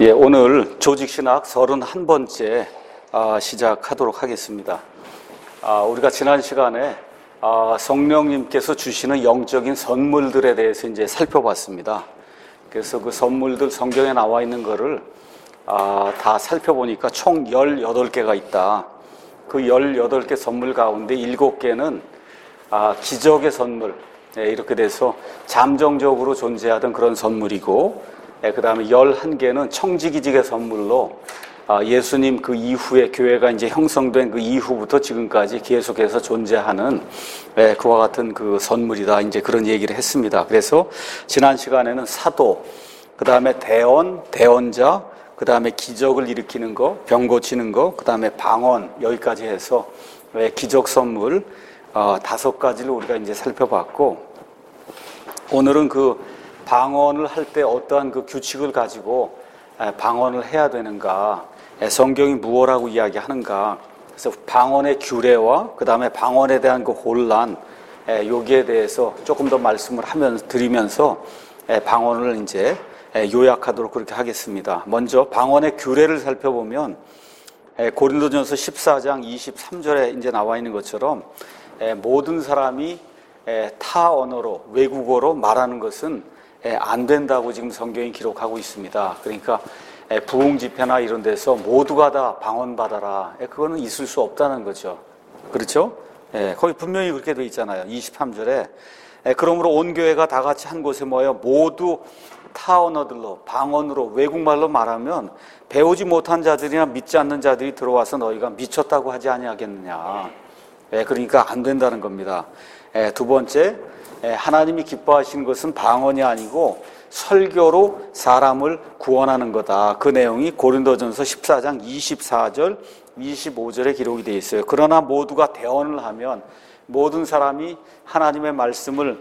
예, 오늘 조직신학 31번째 시작하도록 하겠습니다. 우리가 지난 시간에 성령님께서 주시는 영적인 선물들에 대해서 이제 살펴봤습니다. 그래서 그 선물들 성경에 나와 있는 거를 다 살펴보니까 총 18개가 있다. 그 18개 선물 가운데 7개는 기적의 선물, 이렇게 돼서 잠정적으로 존재하던 그런 선물이고, 그 다음에 11개는 청지기직의 선물로 예수님 그 이후에 교회가 이제 형성된 그 이후부터 지금까지 계속해서 존재하는 그와 같은 그 선물이다. 이제 그런 얘기를 했습니다. 그래서 지난 시간에는 사도, 그 다음에 대언, 대언자, 그 다음에 기적을 일으키는 거, 병 고치는 거, 그 다음에 방언, 여기까지 해서 기적 선물 5가지를 우리가 이제 살펴봤고, 오늘은 그 방언을 할 때 어떠한 그 규칙을 가지고 방언을 해야 되는가, 성경이 무엇라고 이야기하는가, 그래서 방언의 규례와 그 다음에 방언에 대한 그 혼란, 여기에 대해서 조금 더 말씀을 드리면서 방언을 이제 요약하도록 그렇게 하겠습니다. 먼저 방언의 규례를 살펴보면 고린도전서 14장 23절에 이제 나와 있는 것처럼 모든 사람이 타 언어로, 외국어로 말하는 것은 안 된다고 지금 성경이 기록하고 있습니다. 그러니까 부흥 집회나 이런 데서 모두가 다 방언 받아라, 그거는 있을 수 없다는 거죠. 그렇죠? 거기 분명히 그렇게 돼 있잖아요. 23절에 그러므로 온 교회가 다 같이 한 곳에 모여 모두 타 언어들로, 방언으로, 외국말로 말하면 배우지 못한 자들이나 믿지 않는 자들이 들어와서 너희가 미쳤다고 하지 아니하겠느냐. 그러니까 안 된다는 겁니다. 두 번째, 하나님이 기뻐하시는 것은 방언이 아니고 설교로 사람을 구원하는 거다. 그 내용이 고린도전서 14장 24절, 25절에 기록이 되어 있어요. 그러나 모두가 대언을 하면, 모든 사람이 하나님의 말씀을,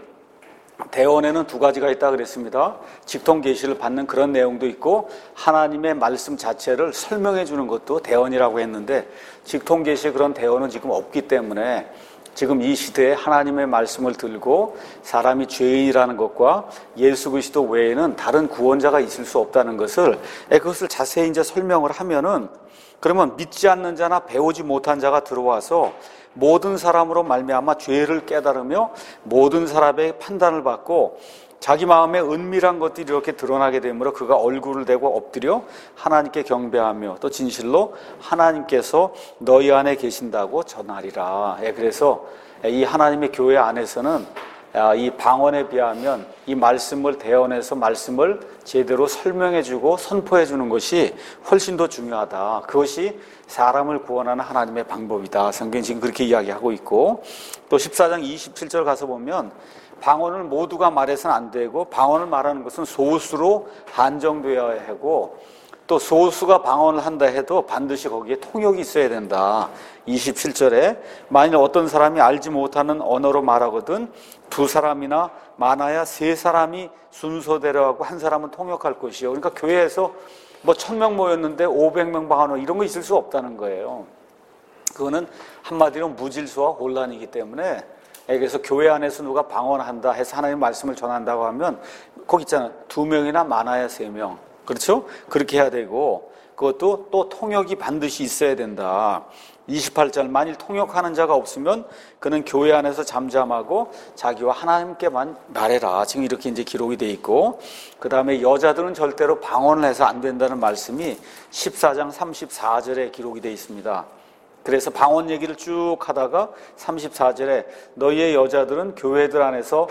대언에는 2가지가 있다 그랬습니다. 직통 계시를 받는 그런 내용도 있고, 하나님의 말씀 자체를 설명해 주는 것도 대언이라고 했는데, 직통 계시의 그런 대언은 지금 없기 때문에 지금 이 시대에 하나님의 말씀을 들고 사람이 죄인이라는 것과 예수 그리스도 외에는 다른 구원자가 있을 수 없다는 것을, 그것을 자세히 이제 설명을 하면은, 그러면 믿지 않는 자나 배우지 못한 자가 들어와서 모든 사람으로 말미암아 죄를 깨달으며 모든 사람의 판단을 받고 자기 마음에 은밀한 것들이 이렇게 드러나게 되므로 그가 얼굴을 대고 엎드려 하나님께 경배하며 또 진실로 하나님께서 너희 안에 계신다고 전하리라. 그래서 이 하나님의 교회 안에서는 이 방언에 비하면 이 말씀을 대언해서 말씀을 제대로 설명해주고 선포해주는 것이 훨씬 더 중요하다. 그것이 사람을 구원하는 하나님의 방법이다. 성경이 지금 그렇게 이야기하고 있고, 또 14장 27절 가서 보면 방언을 모두가 말해서는 안 되고, 방언을 말하는 것은 소수로 한정되어야 하고, 또 소수가 방언을 한다 해도 반드시 거기에 통역이 있어야 된다. 27절에 만일 어떤 사람이 알지 못하는 언어로 말하거든 2사람이나 많아야 3사람이 순서대로 하고 1사람은 통역할 것이요. 그러니까 교회에서 1000명 모였는데 500명 방언 이런 거 있을 수 없다는 거예요. 그거는 한마디로 무질서와 혼란이기 때문에, 그래서 교회 안에서 누가 방언한다 해서 하나님의 말씀을 전한다고 하면 거기 있잖아요. 2명이나 많아야 3명. 그렇죠? 그렇게 해야 되고, 그것도 또 통역이 반드시 있어야 된다. 28절, 만일 통역하는 자가 없으면 그는 교회 안에서 잠잠하고 자기와 하나님께만 말해라. 지금 이렇게 이제 기록이 돼 있고, 그 다음에 여자들은 절대로 방언을 해서 안 된다는 말씀이 14장 34절에 기록이 돼 있습니다. 그래서 방언 얘기를 쭉 하다가 34절에 너희의 여자들은 교회들 안에서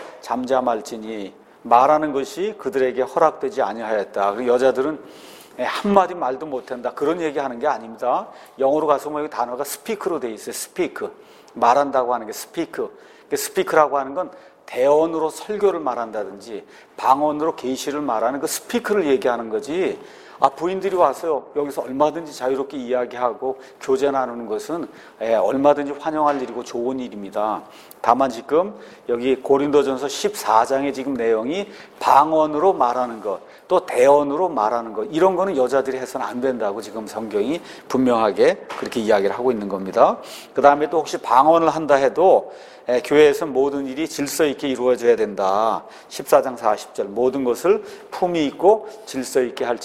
잠잠할지니 말하는 것이 그들에게 허락되지 아니하였다. 그리고 여자들은 한마디 말도 못한다. 그런 얘기하는 게 아닙니다. 영어로 가서 보면 단어가 스피크로 돼 있어요. 스피크. 말한다고 하는 게 스피크. 스피크라고 하는 건 대언으로 설교를 말한다든지 방언으로 계시를 말하는 그 스피크를 얘기하는 거지, 부인들이 와서 여기서 얼마든지 자유롭게 이야기하고 교제 나누는 것은 얼마든지 환영할 일이고 좋은 일입니다. 다만 지금 여기 고린도전서 14장의 지금 내용이 방언으로 말하는 것, 또 대언으로 말하는 것, 이런 거는 여자들이 해서는 안 된다고 지금 성경이 분명하게 그렇게 이야기를 하고 있는 겁니다. 그 다음에 또 혹시 방언을 한다 해도 교회에서 모든 일이 질서 있게 이루어져야 된다. 14장 40절 모든 것을 품위 있고 질서 있게 할지니라.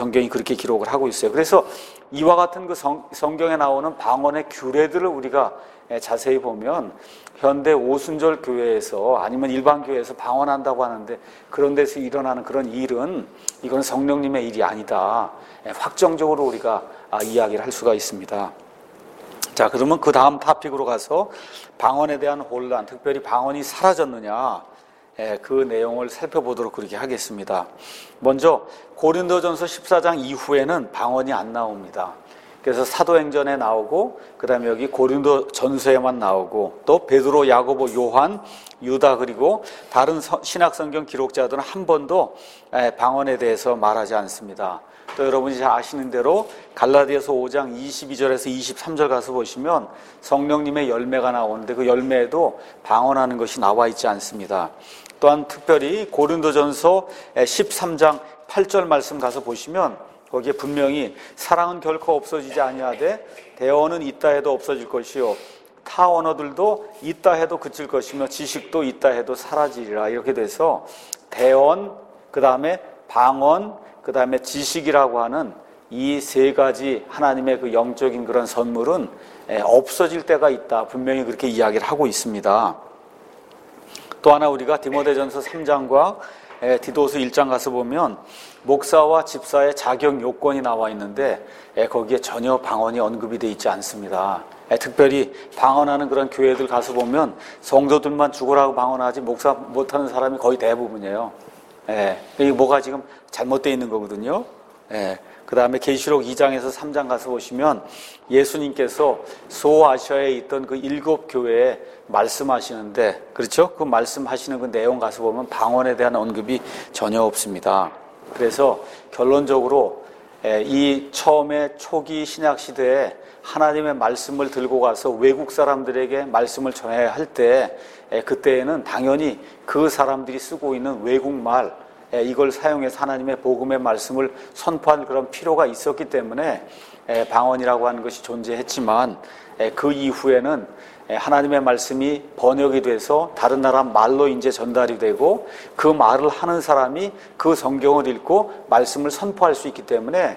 성경이 그렇게 기록을 하고 있어요. 그래서 이와 같은 그 성경에 나오는 방언의 규례들을 우리가 자세히 보면 현대 오순절 교회에서 아니면 일반 교회에서 방언한다고 하는데 그런 데서 일어나는 그런 일은 이건 성령님의 일이 아니다. 확정적으로 우리가 이야기를 할 수가 있습니다. 자, 그러면 그 다음 토픽으로 가서 방언에 대한 혼란, 특별히 방언이 사라졌느냐, 그 내용을 살펴보도록 그렇게 하겠습니다. 먼저 고린도전서 14장 이후에는 방언이 안 나옵니다. 그래서 사도행전에 나오고 그 다음에 여기 고린도전서에만 나오고 또 베드로, 야고보, 요한, 유다 그리고 다른 신약성경 기록자들은 한 번도 방언에 대해서 말하지 않습니다. 또 여러분이 잘 아시는 대로 갈라디아서 5장 22절에서 23절 가서 보시면 성령님의 열매가 나오는데 그 열매에도 방언하는 것이 나와 있지 않습니다. 또한 특별히 고린도전서 13장 8절 말씀 가서 보시면 거기에 분명히 사랑은 결코 없어지지 아니하되 대언은 있다 해도 없어질 것이요 타 언어들도 있다 해도 그칠 것이며 지식도 있다 해도 사라지리라 이렇게 돼서 대언, 그 다음에 방언, 그 다음에 지식이라고 하는 이 세 가지 하나님의 그 영적인 그런 선물은 없어질 때가 있다. 분명히 그렇게 이야기를 하고 있습니다. 또 하나 우리가 디모데전서 3장과 디도서 1장 가서 보면 목사와 집사의 자격 요건이 나와 있는데 거기에 전혀 방언이 언급이 되어 있지 않습니다. 특별히 방언하는 그런 교회들 가서 보면 성도들만 죽으라고 방언하지 목사 못하는 사람이 거의 대부분이에요. 이게 뭐가 지금 잘못되어 있는 거거든요. 그 다음에 계시록 2장에서 3장 가서 보시면 예수님께서 소아시아에 있던 그 7교회에 말씀하시는데, 그렇죠? 그 말씀하시는 그 내용 가서 보면 방언에 대한 언급이 전혀 없습니다. 그래서 결론적으로 이 처음에 초기 신약 시대에 하나님의 말씀을 들고 가서 외국 사람들에게 말씀을 전해야 할 때 그때에는 당연히 그 사람들이 쓰고 있는 외국말 이걸 사용해서 하나님의 복음의 말씀을 선포할 그런 필요가 있었기 때문에 방언이라고 하는 것이 존재했지만 그 이후에는 하나님의 말씀이 번역이 돼서 다른 나라 말로 이제 전달이 되고 그 말을 하는 사람이 그 성경을 읽고 말씀을 선포할 수 있기 때문에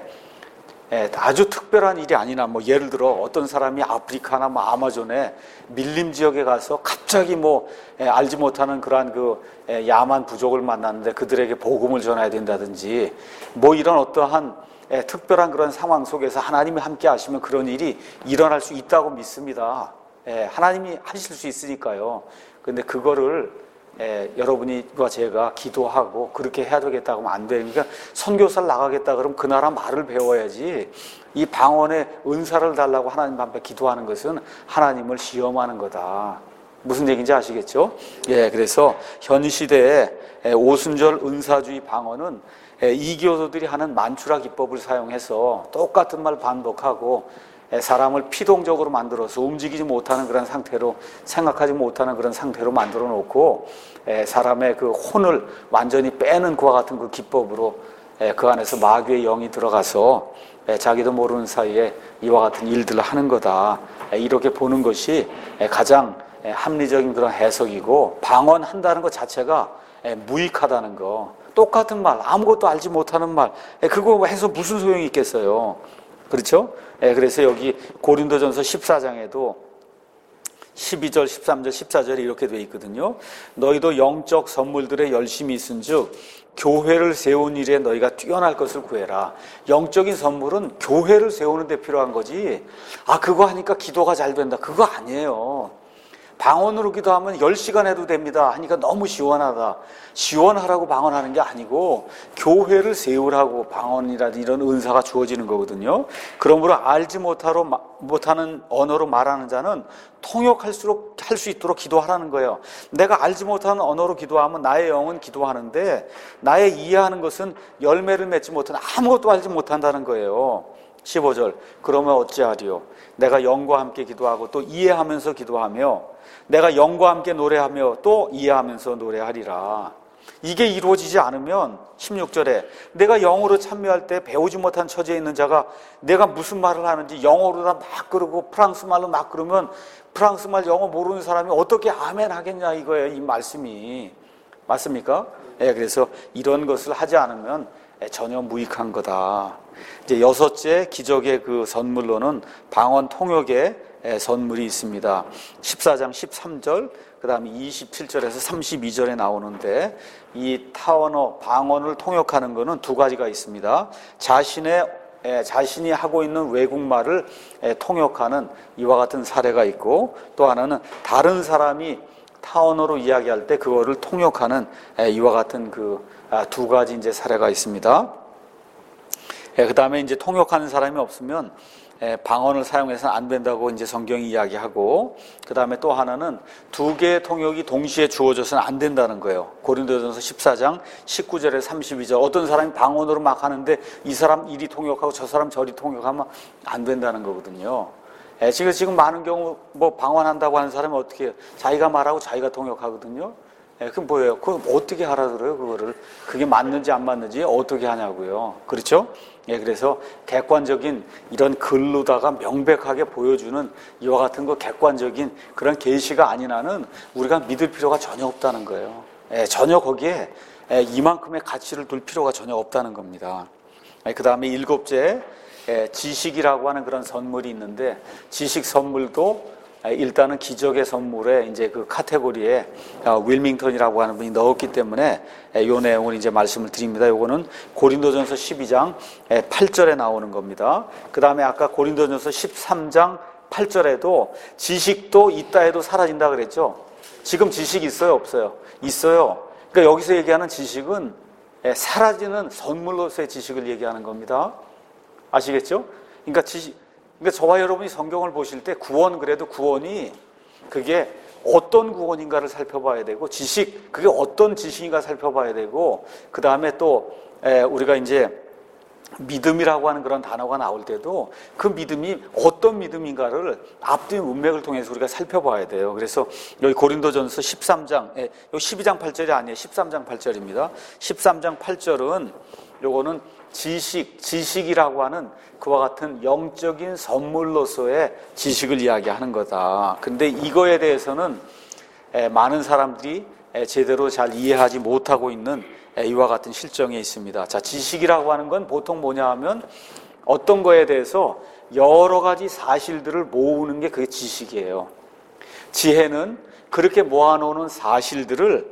아주 특별한 일이 아니나 뭐 예를 들어 어떤 사람이 아프리카나 뭐 아마존에 밀림 지역에 가서 갑자기 뭐 알지 못하는 그러한 그 야만 부족을 만났는데 그들에게 복음을 전해야 된다든지 뭐 이런 어떠한 특별한 그런 상황 속에서 하나님이 함께 하시면 그런 일이 일어날 수 있다고 믿습니다. 하나님이 하실 수 있으니까요. 근데 그거를 여러분과 제가 기도하고 그렇게 해야 되겠다고 하면 안 돼요. 그러니까 선교사를 나가겠다 그러면 그 나라 말을 배워야지 이 방언의 은사를 달라고 하나님 앞에 기도하는 것은 하나님을 시험하는 거다. 무슨 얘기인지 아시겠죠? 그래서 현 시대에 오순절 은사주의 방언은 이교도들이 하는 만추라 기법을 사용해서 똑같은 말 반복하고 사람을 피동적으로 만들어서 움직이지 못하는 그런 상태로 생각하지 못하는 그런 상태로 만들어 놓고 사람의 그 혼을 완전히 빼는 그와 같은 그 기법으로 그 안에서 마귀의 영이 들어가서 자기도 모르는 사이에 이와 같은 일들을 하는 거다. 이렇게 보는 것이 가장 합리적인 그런 해석이고 방언한다는 것 자체가 무익하다는 거. 똑같은 말, 아무것도 알지 못하는 말, 그거 해서 무슨 소용이 있겠어요. 그렇죠? 그래서 여기 고린도전서 14장에도 12절, 13절, 14절에 이렇게 되어 있거든요. 너희도 영적 선물들에 열심히 있은 즉 교회를 세운 일에 너희가 뛰어날 것을 구해라. 영적인 선물은 교회를 세우는 데 필요한 거지 그거 하니까 기도가 잘 된다 그거 아니에요. 방언으로 기도하면 10시간 해도 됩니다 하니까 너무 시원하다. 시원하라고 방언하는 게 아니고 교회를 세우라고 방언이라든지 이런 은사가 주어지는 거거든요. 그러므로 알지 못하는 언어로 말하는 자는 통역할 수 있도록 기도하라는 거예요. 내가 알지 못하는 언어로 기도하면 나의 영은 기도하는데 나의 이해하는 것은 열매를 맺지 못하는 아무것도 알지 못한다는 거예요. 15절 그러면 어찌하리요? 내가 영과 함께 기도하고 또 이해하면서 기도하며 내가 영과 함께 노래하며 또 이해하면서 노래하리라. 이게 이루어지지 않으면 16절에 내가 영어로 참여할 때 배우지 못한 처지에 있는 자가 내가 무슨 말을 하는지 영어로 다 막 그러고 프랑스 말로 막 그러면 프랑스 말 영어 모르는 사람이 어떻게 아멘 하겠냐 이거예요. 이 말씀이 맞습니까? 그래서 이런 것을 하지 않으면 전혀 무익한 거다. 이제 여섯째 기적의 그 선물로는 방언 통역의 선물이 있습니다. 14장 13절, 그 다음에 27절에서 32절에 나오는데, 이 타언어, 방언을 통역하는 것은 두 가지가 있습니다. 자신이 하고 있는 외국말을 통역하는 이와 같은 사례가 있고, 또 하나는 다른 사람이 타언어로 이야기할 때 그거를 통역하는 이와 같은 그 두 가지 이제 사례가 있습니다. 그 다음에 이제 통역하는 사람이 없으면 방언을 사용해서는 안 된다고 이제 성경이 이야기하고, 그 다음에 또 하나는 두 개의 통역이 동시에 주어져서는 안 된다는 거예요. 고린도전서 14장 19절에 32절, 어떤 사람이 방언으로 막 하는데 이 사람 이리 통역하고 저 사람 저리 통역하면 안 된다는 거거든요. 지금 많은 경우 뭐 방언한다고 하는 사람이 어떻게 해요? 자기가 말하고 자기가 통역하거든요. 그럼 뭐예요? 그럼 어떻게 알아들어요, 그거를? 그게 맞는지 안 맞는지 어떻게 하냐고요. 그렇죠? 그래서 객관적인 이런 글로다가 명백하게 보여주는 이와 같은 거 객관적인 그런 계시가 아닌 한은 우리가 믿을 필요가 전혀 없다는 거예요. 전혀 거기에 이만큼의 가치를 둘 필요가 전혀 없다는 겁니다. 그 다음에 일곱째, 지식이라고 하는 그런 선물이 있는데, 지식 선물도 일단은 기적의 선물에 이제 그 카테고리에 윌밍턴이라고 하는 분이 넣었기 때문에 이 내용을 이제 말씀을 드립니다. 요거는 고린도전서 12장 8절에 나오는 겁니다. 그 다음에 아까 고린도전서 13장 8절에도 지식도 있다 해도 사라진다 그랬죠. 지금 지식 있어요, 없어요? 있어요. 그러니까 여기서 얘기하는 지식은 사라지는 선물로서의 지식을 얘기하는 겁니다. 아시겠죠? 그러니까 저와 여러분이 성경을 보실 때 그래도 구원이 그게 어떤 구원인가를 살펴봐야 되고, 그게 어떤 지식인가 살펴봐야 되고, 그 다음에 또 우리가 이제 믿음이라고 하는 그런 단어가 나올 때도 그 믿음이 어떤 믿음인가를 앞뒤 문맥을 통해서 우리가 살펴봐야 돼요. 그래서 여기 고린도전서 13장, 여기 12장 8절이 아니에요. 13장 8절입니다. 13장 8절은 요거는 지식이라고 하는 그와 같은 영적인 선물로서의 지식을 이야기하는 거다. 근데 이거에 대해서는 많은 사람들이 제대로 잘 이해하지 못하고 있는 이와 같은 실정에 있습니다. 자, 지식이라고 하는 건 보통 뭐냐 하면 어떤 거에 대해서 여러 가지 사실들을 모으는 게 그게 지식이에요. 지혜는 그렇게 모아놓는 사실들을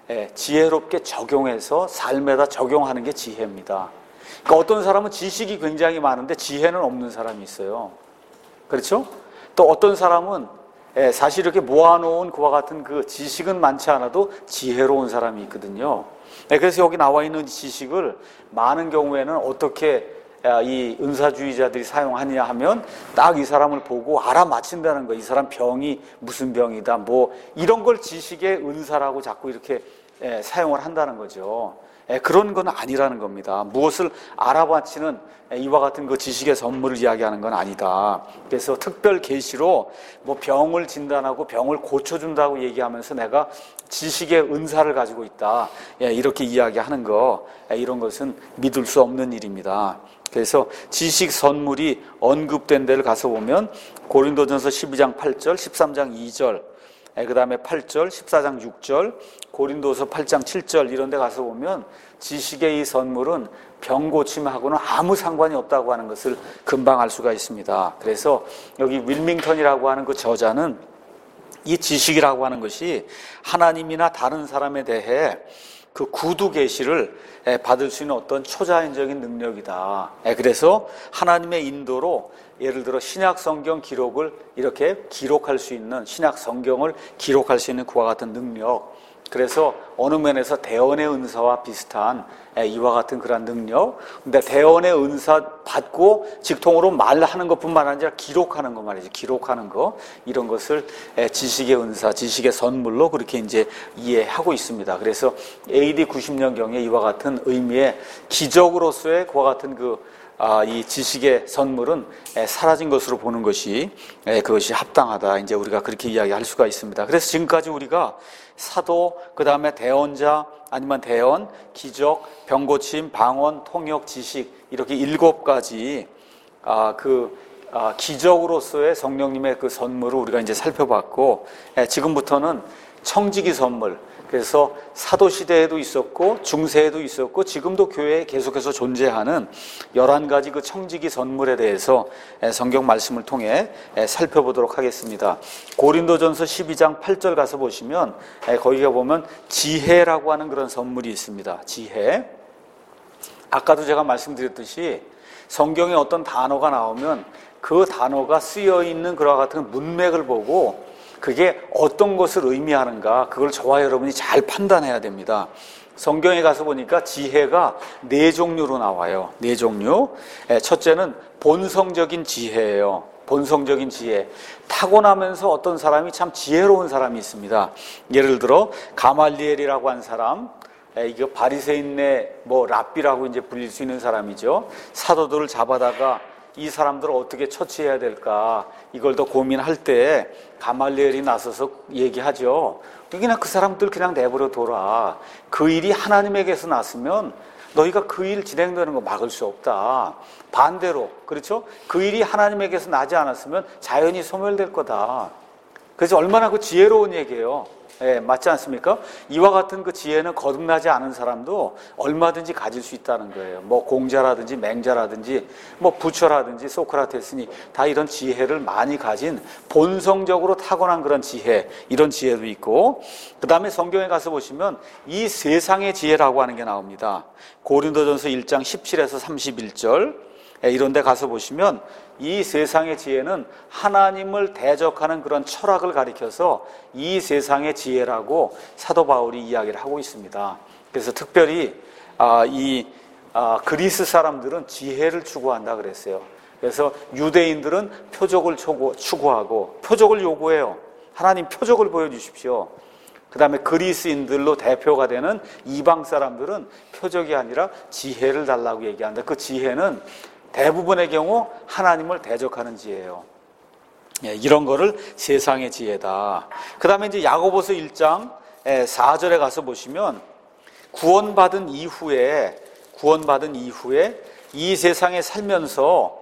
지혜롭게 적용해서 삶에다 적용하는 게 지혜입니다. 그러니까 어떤 사람은 지식이 굉장히 많은데 지혜는 없는 사람이 있어요. 그렇죠? 또 어떤 사람은 사실 이렇게 모아놓은 그와 같은 그 지식은 많지 않아도 지혜로운 사람이 있거든요. 그래서 여기 나와 있는 지식을 많은 경우에는 어떻게 이 은사주의자들이 사용하느냐 하면 딱 이 사람을 보고 알아맞힌다는 거예요. 이 사람 병이 무슨 병이다, 뭐 이런 걸 지식의 은사라고 자꾸 이렇게 사용을 한다는 거죠. 그런 건 아니라는 겁니다. 무엇을 알아맞히는 이와 같은 그 지식의 선물을 이야기하는 건 아니다. 그래서 특별 계시로 뭐 병을 진단하고 병을 고쳐준다고 얘기하면서 내가 지식의 은사를 가지고 있다, 이렇게 이야기하는 거, 이런 것은 믿을 수 없는 일입니다. 그래서 지식 선물이 언급된 데를 가서 보면 고린도전서 12장 8절, 13장 2절, 그 다음에 8절, 14장 6절, 고린도서 8장 7절 이런 데 가서 보면 지식의 이 선물은 병고침하고는 아무 상관이 없다고 하는 것을 금방 알 수가 있습니다. 그래서 여기 윌밍턴이라고 하는 그 저자는 이 지식이라고 하는 것이 하나님이나 다른 사람에 대해 그 구두 계시를 받을 수 있는 어떤 초자연적인 능력이다. 그래서 하나님의 인도로 예를 들어 신약 성경 기록을 이렇게 기록할 수 있는, 신약 성경을 기록할 수 있는 그와 같은 능력, 그래서 어느 면에서 대언의 은사와 비슷한 이와 같은 그런 능력. 근데 대언의 은사 받고 직통으로 말하는 것뿐만 아니라 기록하는 거 말이죠. 기록하는 거, 이런 것을 지식의 은사, 지식의 선물로 그렇게 이제 이해하고 있습니다. 그래서 AD 90년경에 이와 같은 의미의 기적으로서의 그와 같은 이 지식의 선물은 사라진 것으로 보는 것이 그것이 합당하다. 이제 우리가 그렇게 이야기할 수가 있습니다. 그래서 지금까지 우리가 사도, 그 다음에 대언자, 아니면 대언, 기적, 병고침, 방언, 통역, 지식, 이렇게 7가지 기적으로서의 성령님의 그 선물을 우리가 이제 살펴봤고, 지금부터는 청지기 선물, 그래서 사도시대에도 있었고 중세에도 있었고 지금도 교회에 계속해서 존재하는 11가지 그 청지기 선물에 대해서 성경 말씀을 통해 살펴보도록 하겠습니다. 고린도전서 12장 8절 가서 보시면 거기가 보면 지혜라고 하는 그런 선물이 있습니다. 지혜. 아까도 제가 말씀드렸듯이 성경에 어떤 단어가 나오면 그 단어가 쓰여 있는 그와 같은 문맥을 보고 그게 어떤 것을 의미하는가 그걸 저와 여러분이 잘 판단해야 됩니다. 성경에 가서 보니까 지혜가 4종류로 나와요. 4종류. 첫째는 본성적인 지혜예요. 본성적인 지혜. 타고나면서 어떤 사람이 참 지혜로운 사람이 있습니다. 예를 들어 가말리엘이라고 한 사람, 이거 바리새인의 랍비라고 이제 불릴 수 있는 사람이죠. 사도들을 잡아다가 이 사람들을 어떻게 처치해야 될까 이걸 더 고민할 때 가말리엘이 나서서 얘기하죠. 그냥 그 사람들 그냥 내버려 둬라. 그 일이 하나님에게서 났으면 너희가 그 일 진행되는 거 막을 수 없다. 반대로 그렇죠? 그 일이 하나님에게서 나지 않았으면 자연히 소멸될 거다. 그래서 얼마나 그 지혜로운 얘기예요. 맞지 않습니까? 이와 같은 그 지혜는 거듭나지 않은 사람도 얼마든지 가질 수 있다는 거예요. 공자라든지 맹자라든지 부처라든지 소크라테스니 다 이런 지혜를 많이 가진 본성적으로 타고난 그런 지혜, 이런 지혜도 있고, 그 다음에 성경에 가서 보시면 이 세상의 지혜라고 하는 게 나옵니다. 고린도전서 1장 17에서 31절 이런 데 가서 보시면 이 세상의 지혜는 하나님을 대적하는 그런 철학을 가리켜서 이 세상의 지혜라고 사도 바울이 이야기를 하고 있습니다. 그래서 특별히 그리스 사람들은 지혜를 추구한다 그랬어요. 그래서 유대인들은 표적을 추구하고 표적을 요구해요. 하나님 표적을 보여주십시오. 그 다음에 그리스인들로 대표가 되는 이방 사람들은 표적이 아니라 지혜를 달라고 얘기한다. 그 지혜는 대부분의 경우 하나님을 대적하는 지혜예요. 이런 거를 세상의 지혜다. 그 다음에 이제 야고보서 1장 4절에 가서 보시면 구원받은 이후에 이 세상에 살면서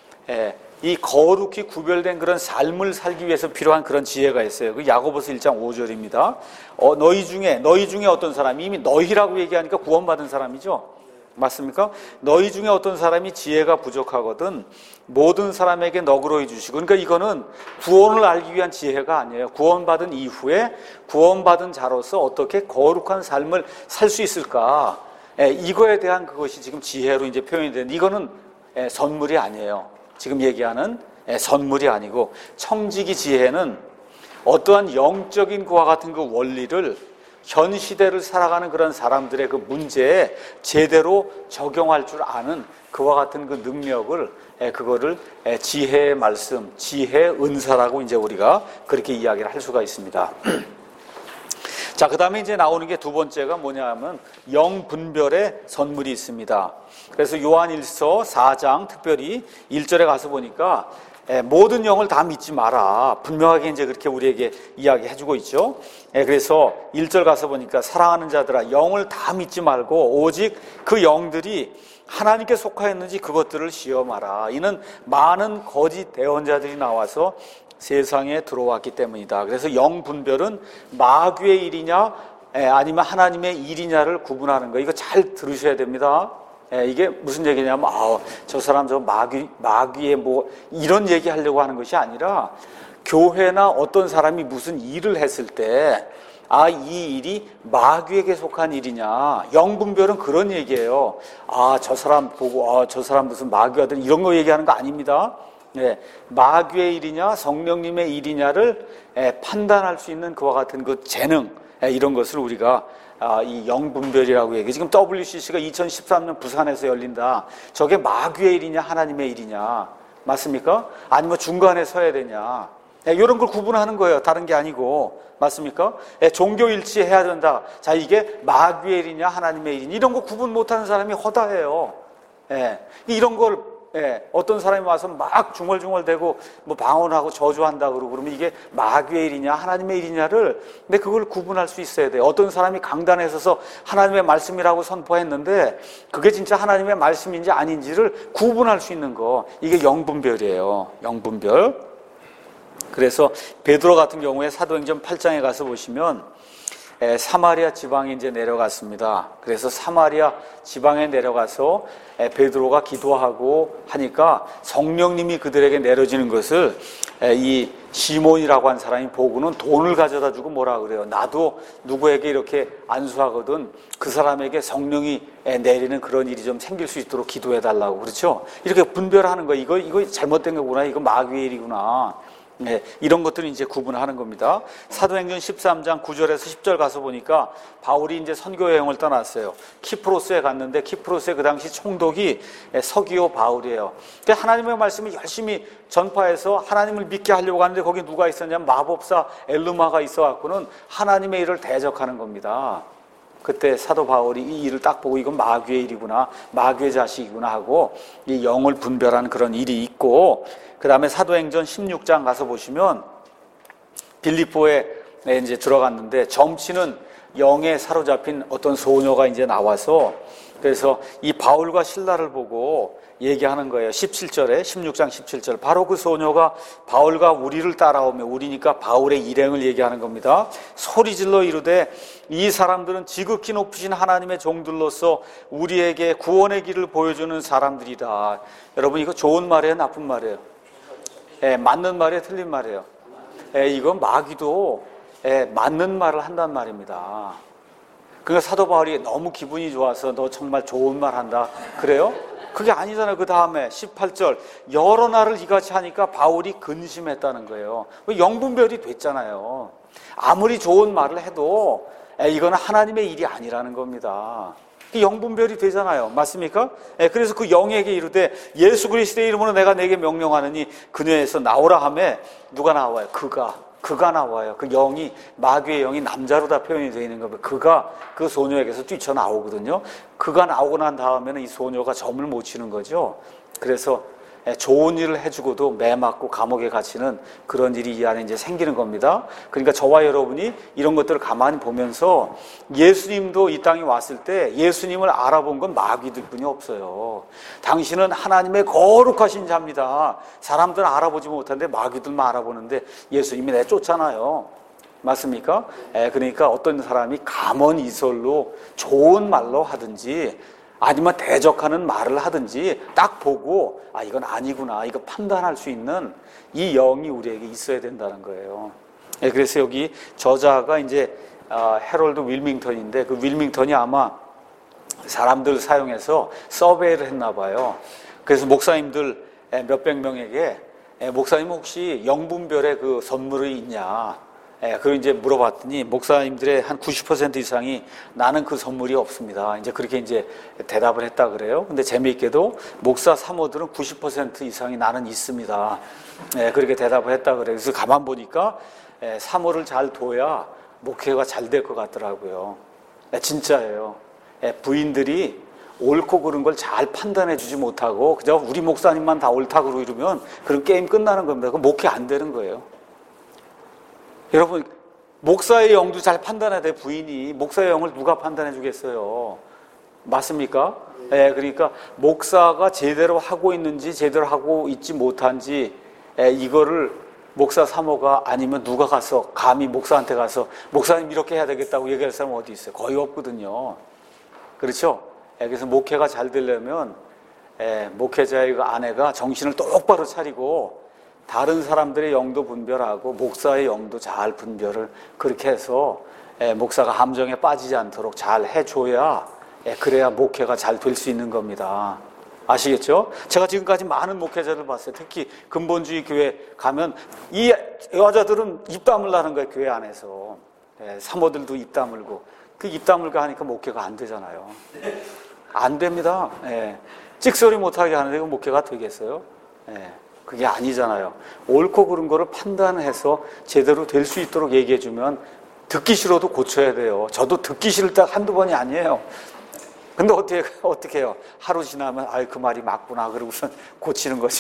이 거룩히 구별된 그런 삶을 살기 위해서 필요한 그런 지혜가 있어요. 그 야고보서 1장 5절입니다. 너희 중에 어떤 사람이, 이미 너희라고 얘기하니까 구원받은 사람이죠. 맞습니까? 너희 중에 어떤 사람이 지혜가 부족하거든 모든 사람에게 너그러이 주시고, 그러니까 이거는 구원을 알기 위한 지혜가 아니에요. 구원받은 이후에 구원받은 자로서 어떻게 거룩한 삶을 살 수 있을까, 이거에 대한 그것이 지금 지혜로 이제 표현이 되는데, 이거는 선물이 아니에요. 지금 얘기하는 선물이 아니고, 청지기 지혜는 어떠한 영적인 그와 같은 그 원리를 현 시대를 살아가는 그런 사람들의 그 문제에 제대로 적용할 줄 아는 그와 같은 그 능력을, 그거를 지혜의 말씀, 지혜의 은사라고 이제 우리가 그렇게 이야기를 할 수가 있습니다. 자, 그 다음에 이제 나오는 게 두 번째가 뭐냐 하면 영분별의 선물이 있습니다. 그래서 요한일서 4장 특별히 1절에 가서 보니까 모든 영을 다 믿지 마라. 분명하게 이제 그렇게 우리에게 이야기해주고 있죠. 그래서 1절 가서 보니까 사랑하는 자들아, 영을 다 믿지 말고 오직 그 영들이 하나님께 속하였는지 그것들을 시험하라. 이는 많은 거짓 대언자들이 나와서 세상에 들어왔기 때문이다. 그래서 영 분별은 마귀의 일이냐 아니면 하나님의 일이냐를 구분하는 거, 이거 잘 들으셔야 됩니다. 이게 무슨 얘기냐면 저 사람 저 마귀의 이런 얘기 하려고 하는 것이 아니라, 교회나 어떤 사람이 무슨 일을 했을 때 이 일이 마귀에게 속한 일이냐, 영분별은 그런 얘기예요. 저 사람 보고 저 사람 무슨 마귀하든 이런 거 얘기하는 거 아닙니다. 마귀의 일이냐 성령님의 일이냐를 판단할 수 있는 그와 같은 그 재능, 이런 것을 우리가 이 영분별이라고 얘기해요. 지금 WCC가 2013년 부산에서 열린다. 저게 마귀의 일이냐 하나님의 일이냐, 맞습니까? 아니면 중간에 서야 되냐, 이런 걸 구분하는 거예요. 다른 게 아니고, 맞습니까? 종교 일치해야 된다. 자, 이게 마귀의 일이냐 하나님의 일이냐, 이런 거 구분 못하는 사람이 허다해요. 이런 걸 어떤 사람이 와서 막 중얼중얼대고 방언하고 저주한다 그러고 그러면 이게 마귀의 일이냐 하나님의 일이냐를, 근데 그걸 구분할 수 있어야 돼요. 어떤 사람이 강단에 서서 하나님의 말씀이라고 선포했는데 그게 진짜 하나님의 말씀인지 아닌지를 구분할 수 있는 거, 이게 영분별이에요. 영분별. 그래서 베드로 같은 경우에 사도행전 8장에 가서 보시면 사마리아 지방에 이제 내려갔습니다. 그래서 사마리아 지방에 내려가서 베드로가 기도하고 하니까 성령님이 그들에게 내려지는 것을 이 시몬이라고 한 사람이 보고는 돈을 가져다 주고 뭐라 그래요. 나도 누구에게 이렇게 안수하거든 그 사람에게 성령이 내리는 그런 일이 좀 생길 수 있도록 기도해 달라고. 그렇죠? 이렇게 분별하는 거예요. 이거 잘못된 거구나. 이거 마귀의 일이구나. 네, 이런 것들을 이제 구분하는 겁니다. 사도행전 13장 9절에서 10절 가서 보니까 바울이 이제 선교 여행을 떠났어요. 키프로스에 갔는데 키프로스의 그 당시 총독이 서기오 바울이에요. 근데 하나님의 말씀을 열심히 전파해서 하나님을 믿게 하려고 하는데 거기 누가 있었냐면 마법사 엘루마가 있어갖고는 하나님의 일을 대적하는 겁니다. 그때 사도 바울이 이 일을 딱 보고 이건 마귀의 일이구나, 마귀의 자식이구나 하고 이 영을 분별하는 그런 일이 있고, 그 다음에 사도행전 16장 가서 보시면 빌립보에 이제 들어갔는데 점치는 영에 사로잡힌 어떤 소녀가 이제 나와서 그래서 이 바울과 실라를 보고 얘기하는 거예요. 17절에 16장 17절 바로 그 소녀가 바울과 우리를 따라오며, 우리니까 바울의 일행을 얘기하는 겁니다. 소리질러 이르되 이 사람들은 지극히 높으신 하나님의 종들로서 우리에게 구원의 길을 보여주는 사람들이다. 여러분 이거 좋은 말이에요, 나쁜 말이에요? 맞는 말이에요, 틀린 말이에요? 이건 마귀도 맞는 말을 한단 말입니다. 그러니까 사도 바울이 너무 기분이 좋아서 너 정말 좋은 말 한다 그래요? 그게 아니잖아요. 그 다음에 18절 여러 날을 이같이 하니까 바울이 근심했다는 거예요. 영분별이 됐잖아요. 아무리 좋은 말을 해도 이거는 하나님의 일이 아니라는 겁니다. 영분별이 되잖아요. 맞습니까? 그래서 그 영에게 이르되 예수 그리스도의 이름으로 내가 내게 명령하느니 그녀에서 나오라 하매 누가 나와요? 그가 나와요. 그 영이, 마귀의 영이 남자로 다 표현이 되어 있는 겁니다. 그가 그 소녀에게서 뛰쳐나오거든요. 그가 나오고 난 다음에는 이 소녀가 점을 못 치는 거죠. 그래서 좋은 일을 해주고도 매 맞고 감옥에 갇히는 그런 일이 이 안에 이제 생기는 겁니다. 그러니까 저와 여러분이 이런 것들을 가만히 보면서 예수님도 이 땅에 왔을 때 예수님을 알아본 건 마귀들 뿐이 없어요. 당신은 하나님의 거룩하신 자입니다. 사람들은 알아보지 못하는데 마귀들만 알아보는데 예수님이 내쫓잖아요. 맞습니까? 그러니까 어떤 사람이 감언이설로 좋은 말로 하든지 아니면 대적하는 말을 하든지 딱 보고 이건 아니구나, 이거 판단할 수 있는 이 영이 우리에게 있어야 된다는 거예요. 그래서 여기 저자가 이제 해롤드 윌밍턴인데 그 윌밍턴이 아마 사람들 사용해서 서베이를 했나 봐요. 그래서 목사님들 몇백 명에게 목사님 혹시 영분별의 그 선물이 있냐, 그걸 이제 물어봤더니 목사님들의 한 90% 이상이 나는 그 선물이 없습니다. 이제 그렇게 이제 대답을 했다 그래요. 근데 재미있게도 목사 사모들은 90% 이상이 나는 있습니다. 그렇게 대답을 했다 그래요. 그래서 가만 보니까 사모를 잘 둬야 목회가 잘 될 것 같더라고요. 진짜예요. 부인들이 옳고 그른 걸 잘 판단해 주지 못하고 그저 우리 목사님만 다 옳다고 그러고 이러면 그런 게임 끝나는 겁니다. 그럼 목회 안 되는 거예요. 여러분, 목사의 영도 잘 판단해야 돼. 부인이 목사의 영을 누가 판단해 주겠어요? 맞습니까? 그러니까 목사가 제대로 하고 있는지 제대로 하고 있지 못한지 이거를 목사 사모가 아니면 누가 가서 감히 목사한테 가서 목사님 이렇게 해야 되겠다고 얘기할 사람은 어디 있어요? 거의 없거든요. 그렇죠? 그래서 목회가 잘 되려면 목회자의 그 아내가 정신을 똑바로 차리고 다른 사람들의 영도 분별하고 목사의 영도 잘 분별을 그렇게 해서 목사가 함정에 빠지지 않도록 잘 해줘야 그래야 목회가 잘 될 수 있는 겁니다. 아시겠죠? 제가 지금까지 많은 목회자를 봤어요. 특히 근본주의 교회 가면 이 여자들은 입 다물라는 거예요. 교회 안에서. 사모들도 입 다물고 그 입 다물고 하니까 목회가 안 되잖아요. 안 됩니다. 찍소리 못하게 하는데 그 목회가 되겠어요? 그게 아니잖아요. 옳고 그른 거를 판단해서 제대로 될 수 있도록 얘기해주면 듣기 싫어도 고쳐야 돼요. 저도 듣기 싫을 때 한두 번이 아니에요. 근데 어떻게 해요? 하루 지나면 그 말이 맞구나 그러고선 고치는 거죠.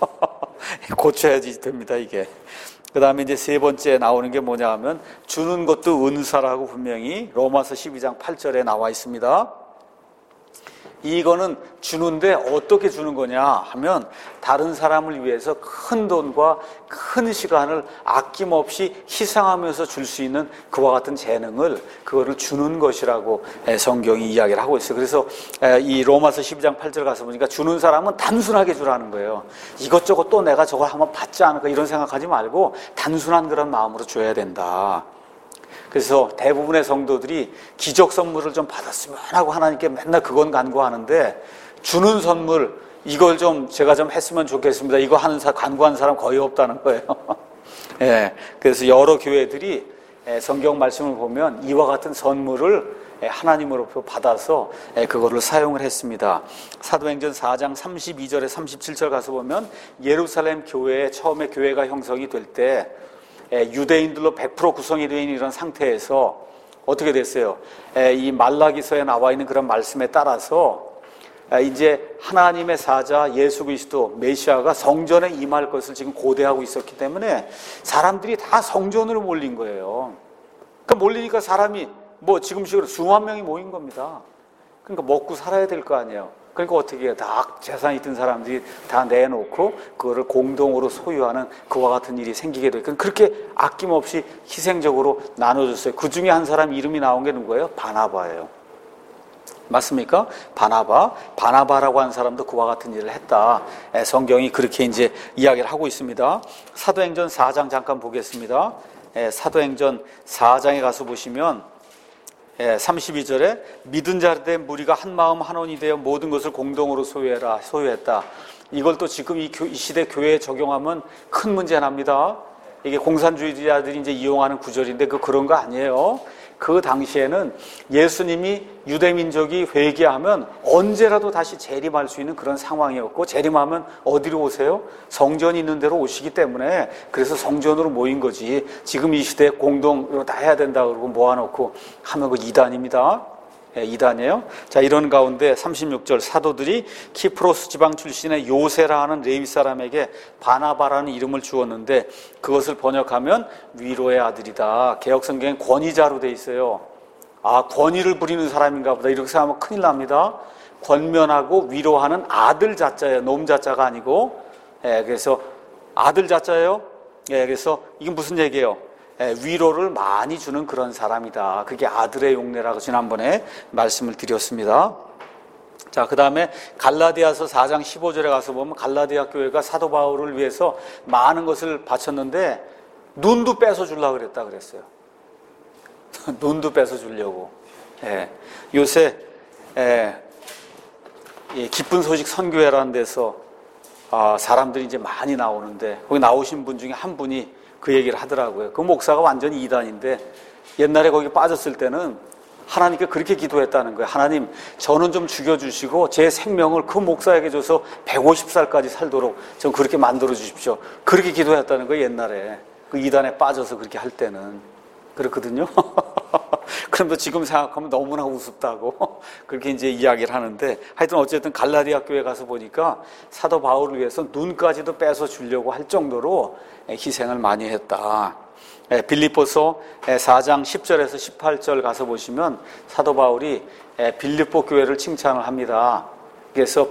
고쳐야지 됩니다, 이게. 그 다음에 이제 세 번째 나오는 게 뭐냐 하면 주는 것도 은사라고 분명히 로마서 12장 8절에 나와 있습니다. 이거는 주는데 어떻게 주는 거냐 하면 다른 사람을 위해서 큰 돈과 큰 시간을 아낌없이 희생하면서 줄 수 있는 그와 같은 재능을 그거를 주는 것이라고 성경이 이야기를 하고 있어요. 그래서 이 로마서 12장 8절 가서 보니까 주는 사람은 단순하게 주라는 거예요. 이것저것 또 내가 저걸 한번 받지 않을까 이런 생각하지 말고 단순한 그런 마음으로 줘야 된다. 그래서 대부분의 성도들이 기적 선물을 좀 받았으면 하고 하나님께 맨날 그건 간구하는데 주는 선물 이걸 좀 제가 좀 했으면 좋겠습니다. 이거 하는 간구하는 사람 거의 없다는 거예요. 예, 그래서 여러 교회들이 성경 말씀을 보면 이와 같은 선물을 하나님으로부터 받아서 그거를 사용을 했습니다. 사도행전 4장 32절에 37절 가서 보면 예루살렘 교회에 처음에 교회가 형성이 될 때 유대인들로 100% 구성이 되어 있는 이런 상태에서 어떻게 됐어요? 이 말라기서에 나와 있는 그런 말씀에 따라서 이제 하나님의 사자 예수 그리스도 메시아가 성전에 임할 것을 지금 고대하고 있었기 때문에 사람들이 다 성전으로 몰린 거예요. 그러니까 몰리니까 사람이 뭐 지금식으로 수만 명이 모인 겁니다. 그러니까 먹고 살아야 될 거 아니에요. 그러니까 어떻게 해요? 다 재산이 있던 사람들이 다 내놓고 그거를 공동으로 소유하는 그와 같은 일이 생기게 되니까 그렇게 아낌없이 희생적으로 나눠줬어요. 그 중에 한 사람 이름이 나온 게 누구예요? 바나바예요. 맞습니까? 바나바라고 하는 사람도 그와 같은 일을 했다. 성경이 그렇게 이제 이야기를 하고 있습니다. 사도행전 4장 잠깐 보겠습니다. 사도행전 4장에 가서 보시면 32절에 믿은 자들 된 무리가 한 마음 한 원이 되어 모든 것을 공동으로 소유했다. 이걸 또 지금 이 시대 교회에 적용하면 큰 문제 납니다. 이게 공산주의자들이 이제 이용하는 구절인데 그런 거 아니에요. 그 당시에는 예수님이 유대민족이 회개하면 언제라도 다시 재림할 수 있는 그런 상황이었고, 재림하면 어디로 오세요? 성전이 있는 데로 오시기 때문에 그래서 성전으로 모인 거지. 지금 이 시대에 공동으로 다 해야 된다 그러고 모아놓고 하면 그 이단입니다. 이단이에요. 자, 이런 가운데 36절 사도들이 키프로스 지방 출신의 요세라 하는 레위 사람에게 바나바라는 이름을 주었는데 그것을 번역하면 위로의 아들이다. 개역성경엔 권위자로 돼 있어요. 아, 권위를 부리는 사람인가 보다 이렇게 생각하면 큰일 납니다. 권면하고 위로하는 아들 자자예요. 놈 자자가 아니고. 그래서 아들 자자예요. 그래서 이게 무슨 얘기예요? 위로를 많이 주는 그런 사람이다. 그게 아들의 용례라고 지난번에 말씀을 드렸습니다. 자, 그 다음에 갈라디아서 4장 15절에 가서 보면 갈라디아 교회가 사도 바울을 위해서 많은 것을 바쳤는데 눈도 뺏어 주려고 그랬다 그랬어요. 눈도 뺏어 주려고. 요새 기쁜 소식 선교회라는 데서 사람들이 이제 많이 나오는데 거기 나오신 분 중에 한 분이 그 얘기를 하더라고요. 그 목사가 완전히 이단인데 옛날에 거기 빠졌을 때는 하나님께 그렇게 기도했다는 거예요. 하나님, 저는 좀 죽여주시고 제 생명을 그 목사에게 줘서 150살까지 살도록 좀 그렇게 만들어 주십시오. 그렇게 기도했다는 거예요. 옛날에 그 이단에 빠져서 그렇게 할 때는 그렇거든요. 그런데 지금 생각하면 너무나 우습다고 그렇게 이제 이야기를 하는데, 하여튼 어쨌든 갈라디아 교회 가서 보니까 사도 바울을 위해서 눈까지도 뺏어 주려고 할 정도로 희생을 많이 했다. 빌립보서 4장 10절에서 18절 가서 보시면 사도 바울이 빌립보 교회를 칭찬을 합니다. 그래서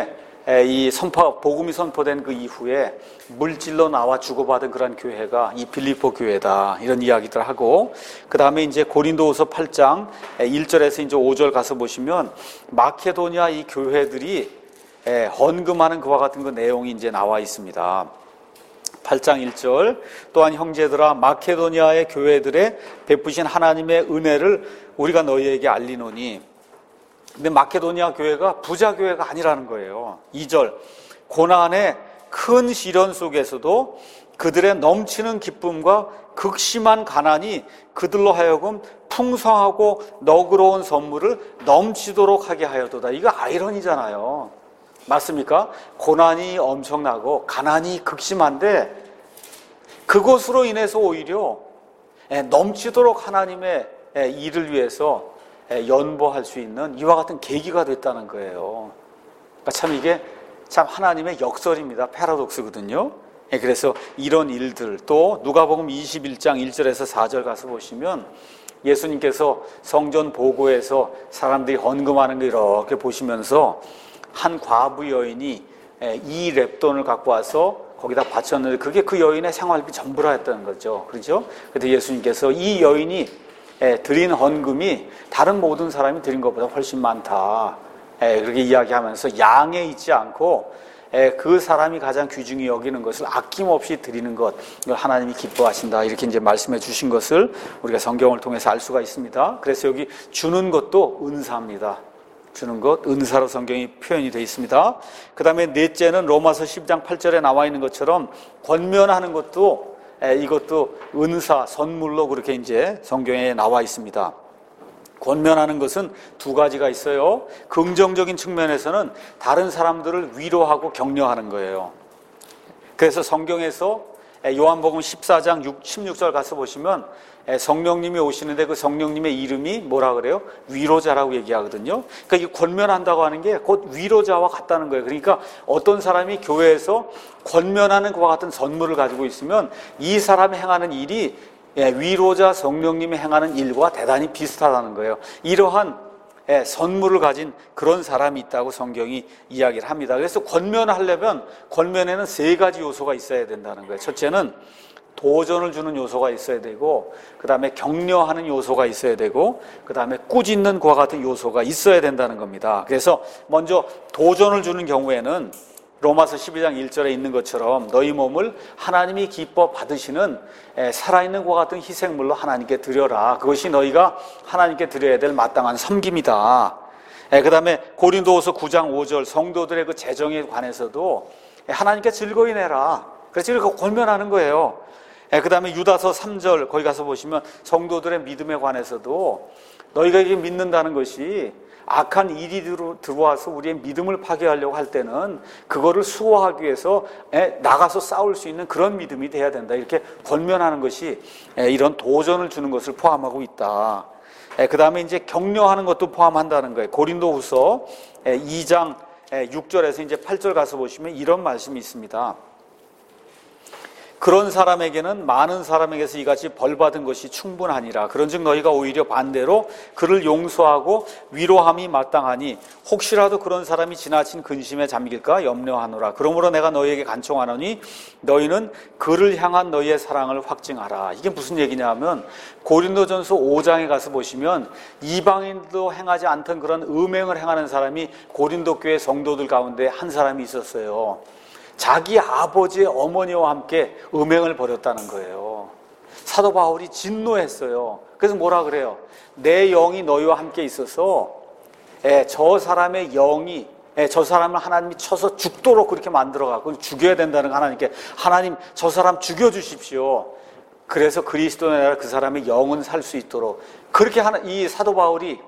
복음이 선포된 그 이후에 물질로 나와 주고받은 그런 교회가 이 빌립보 교회다. 이런 이야기들 하고, 그 다음에 이제 고린도후서 8장 1절에서 이제 5절 가서 보시면 마케도니아 이 교회들이 헌금하는 그와 같은 그 내용이 이제 나와 있습니다. 8장 1절, 또한 형제들아 마케도니아의 교회들의 베푸신 하나님의 은혜를 우리가 너희에게 알리노니. 근데 마케도니아 교회가 부자 교회가 아니라는 거예요. 2절, 고난의 큰 시련 속에서도 그들의 넘치는 기쁨과 극심한 가난이 그들로 하여금 풍성하고 너그러운 선물을 넘치도록 하게 하여도다. 이거 아이러니잖아요. 맞습니까? 고난이 엄청나고 가난이 극심한데 그것으로 인해서 오히려 넘치도록 하나님의 일을 위해서 연보할 수 있는 이와 같은 계기가 됐다는 거예요. 그러니까 참 이게 참 하나님의 역설입니다. 패러독스거든요. 그래서 이런 일들, 또 누가복음 21장 1절에서 4절 가서 보시면 예수님께서 성전 보고에서 사람들이 헌금하는 거 이렇게 보시면서 한 과부 여인이 2렙돈을 갖고 와서 거기다 바쳤는데 그게 그 여인의 생활비 전부라 했다는 거죠. 그렇죠? 그때 예수님께서 이 여인이 드린 헌금이 다른 모든 사람이 드린 것보다 훨씬 많다. 그렇게 이야기하면서 양에 있지 않고 그 사람이 가장 귀중히 여기는 것을 아낌없이 드리는 것, 이걸 하나님이 기뻐하신다. 이렇게 이제 말씀해 주신 것을 우리가 성경을 통해서 알 수가 있습니다. 그래서 여기 주는 것도 은사입니다. 주는 것, 은사로 성경이 표현이 되어 있습니다. 그 다음에 넷째는 로마서 12장 8절에 나와 있는 것처럼 권면하는 것도 이것도 은사, 선물로 그렇게 이제 성경에 나와 있습니다. 권면하는 것은 두 가지가 있어요. 긍정적인 측면에서는 다른 사람들을 위로하고 격려하는 거예요. 그래서 성경에서 요한복음 14장 16절 가서 보시면 성령님이 오시는데 그 성령님의 이름이 뭐라 그래요? 위로자라고 얘기하거든요. 그러니까 이 권면한다고 하는 게 곧 위로자와 같다는 거예요. 그러니까 어떤 사람이 교회에서 권면하는 것과 같은 선물을 가지고 있으면 이 사람이 행하는 일이 위로자 성령님이 행하는 일과 대단히 비슷하다는 거예요. 이러한 선물을 가진 그런 사람이 있다고 성경이 이야기를 합니다. 그래서 권면하려면 권면에는 세 가지 요소가 있어야 된다는 거예요. 첫째는 도전을 주는 요소가 있어야 되고, 그 다음에 격려하는 요소가 있어야 되고, 그 다음에 꾸짖는 것과 같은 요소가 있어야 된다는 겁니다. 그래서 먼저 도전을 주는 경우에는 로마서 12장 1절에 있는 것처럼 너희 몸을 하나님이 기뻐 받으시는 살아있는 것과 같은 희생물로 하나님께 드려라. 그것이 너희가 하나님께 드려야 될 마땅한 섬김이다. 그 다음에 고린도후서 9장 5절 성도들의 그 재정에 관해서도 하나님께 즐거이 내라. 그래서 이렇게 권면하는 거예요. 그 다음에 유다서 3절 거기 가서 보시면 성도들의 믿음에 관해서도 너희가 이게 믿는다는 것이 악한 일이 들어와서 우리의 믿음을 파괴하려고 할 때는 그거를 수호하기 위해서 나가서 싸울 수 있는 그런 믿음이 돼야 된다. 이렇게 권면하는 것이 이런 도전을 주는 것을 포함하고 있다. 그 다음에 이제 격려하는 것도 포함한다는 거예요. 고린도후서 2장 6절에서 이제 8절 가서 보시면 이런 말씀이 있습니다. 그런 사람에게는 많은 사람에게서 이같이 벌받은 것이 충분하니라. 그런즉 너희가 오히려 반대로 그를 용서하고 위로함이 마땅하니 혹시라도 그런 사람이 지나친 근심에 잠길까 염려하노라. 그러므로 내가 너희에게 간청하노니 너희는 그를 향한 너희의 사랑을 확증하라. 이게 무슨 얘기냐면 고린도전서 5장에 가서 보시면 이방인도 행하지 않던 그런 음행을 행하는 사람이 고린도 교회 성도들 가운데 한 사람이 있었어요. 자기 아버지의 어머니와 함께 음행을 벌였다는 거예요. 사도 바울이 진노했어요. 그래서 뭐라 그래요? 내 영이 너희와 함께 있어서 저 사람의 영이 저 사람을 하나님이 쳐서 죽도록 그렇게 만들어갖고 죽여야 된다는 거 하나님께 하나님 저 사람 죽여주십시오. 그래서 그리스도의 나라 그 사람의 영은 살 수 있도록 그렇게 이 사도 바울이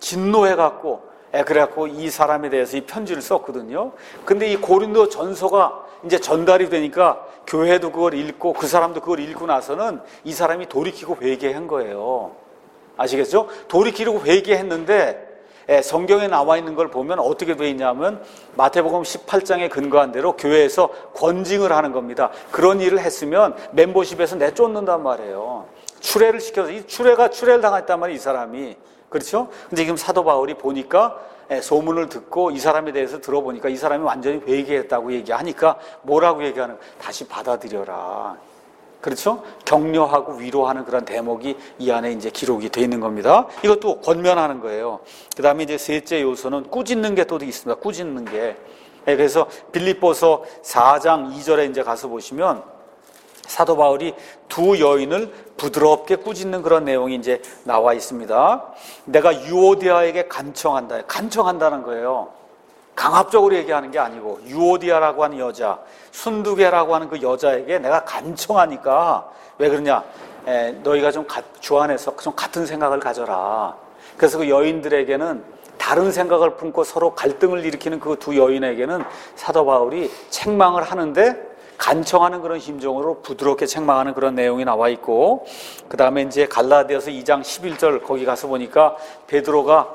진노해갖고 그래갖고 이 사람에 대해서 이 편지를 썼거든요. 근데 이 고린도 전서가 이제 전달이 되니까 교회도 그걸 읽고 그 사람도 그걸 읽고 나서는 이 사람이 돌이키고 회개한 거예요. 아시겠죠? 돌이키고 회개했는데 성경에 나와 있는 걸 보면 어떻게 되어 있냐면 마태복음 18장에 근거한 대로 교회에서 권징을 하는 겁니다. 그런 일을 했으면 멤버십에서 내쫓는단 말이에요. 추례를 시켜서 이 추례를 당했단 말이에요. 이 사람이. 그렇죠? 근데 지금 사도 바울이 보니까 소문을 듣고 이 사람에 대해서 들어보니까 이 사람이 완전히 회개했다고 얘기하니까 뭐라고 얘기하는 거예요? 다시 받아들여라. 그렇죠? 격려하고 위로하는 그런 대목이 이 안에 이제 기록이 되어 있는 겁니다. 이것도 권면하는 거예요. 그 다음에 이제 셋째 요소는 꾸짖는 게 또 있습니다. 꾸짖는 게. 그래서 빌립보서 4장 2절에 이제 가서 보시면 사도 바울이 두 여인을 부드럽게 꾸짖는 그런 내용이 이제 나와 있습니다. 내가 유오디아에게 간청한다. 간청한다는 거예요. 강압적으로 얘기하는 게 아니고 유오디아라고 하는 여자, 순두개라고 하는 그 여자에게 내가 간청하니까 왜 그러냐? 너희가 좀 주 안에서 좀 같은 생각을 가져라. 그래서 그 여인들에게는 다른 생각을 품고 서로 갈등을 일으키는 그 두 여인에게는 사도 바울이 책망을 하는데 간청하는 그런 심정으로 부드럽게 책망하는 그런 내용이 나와 있고, 그 다음에 이제 갈라디아서 2장 11절 거기 가서 보니까 베드로가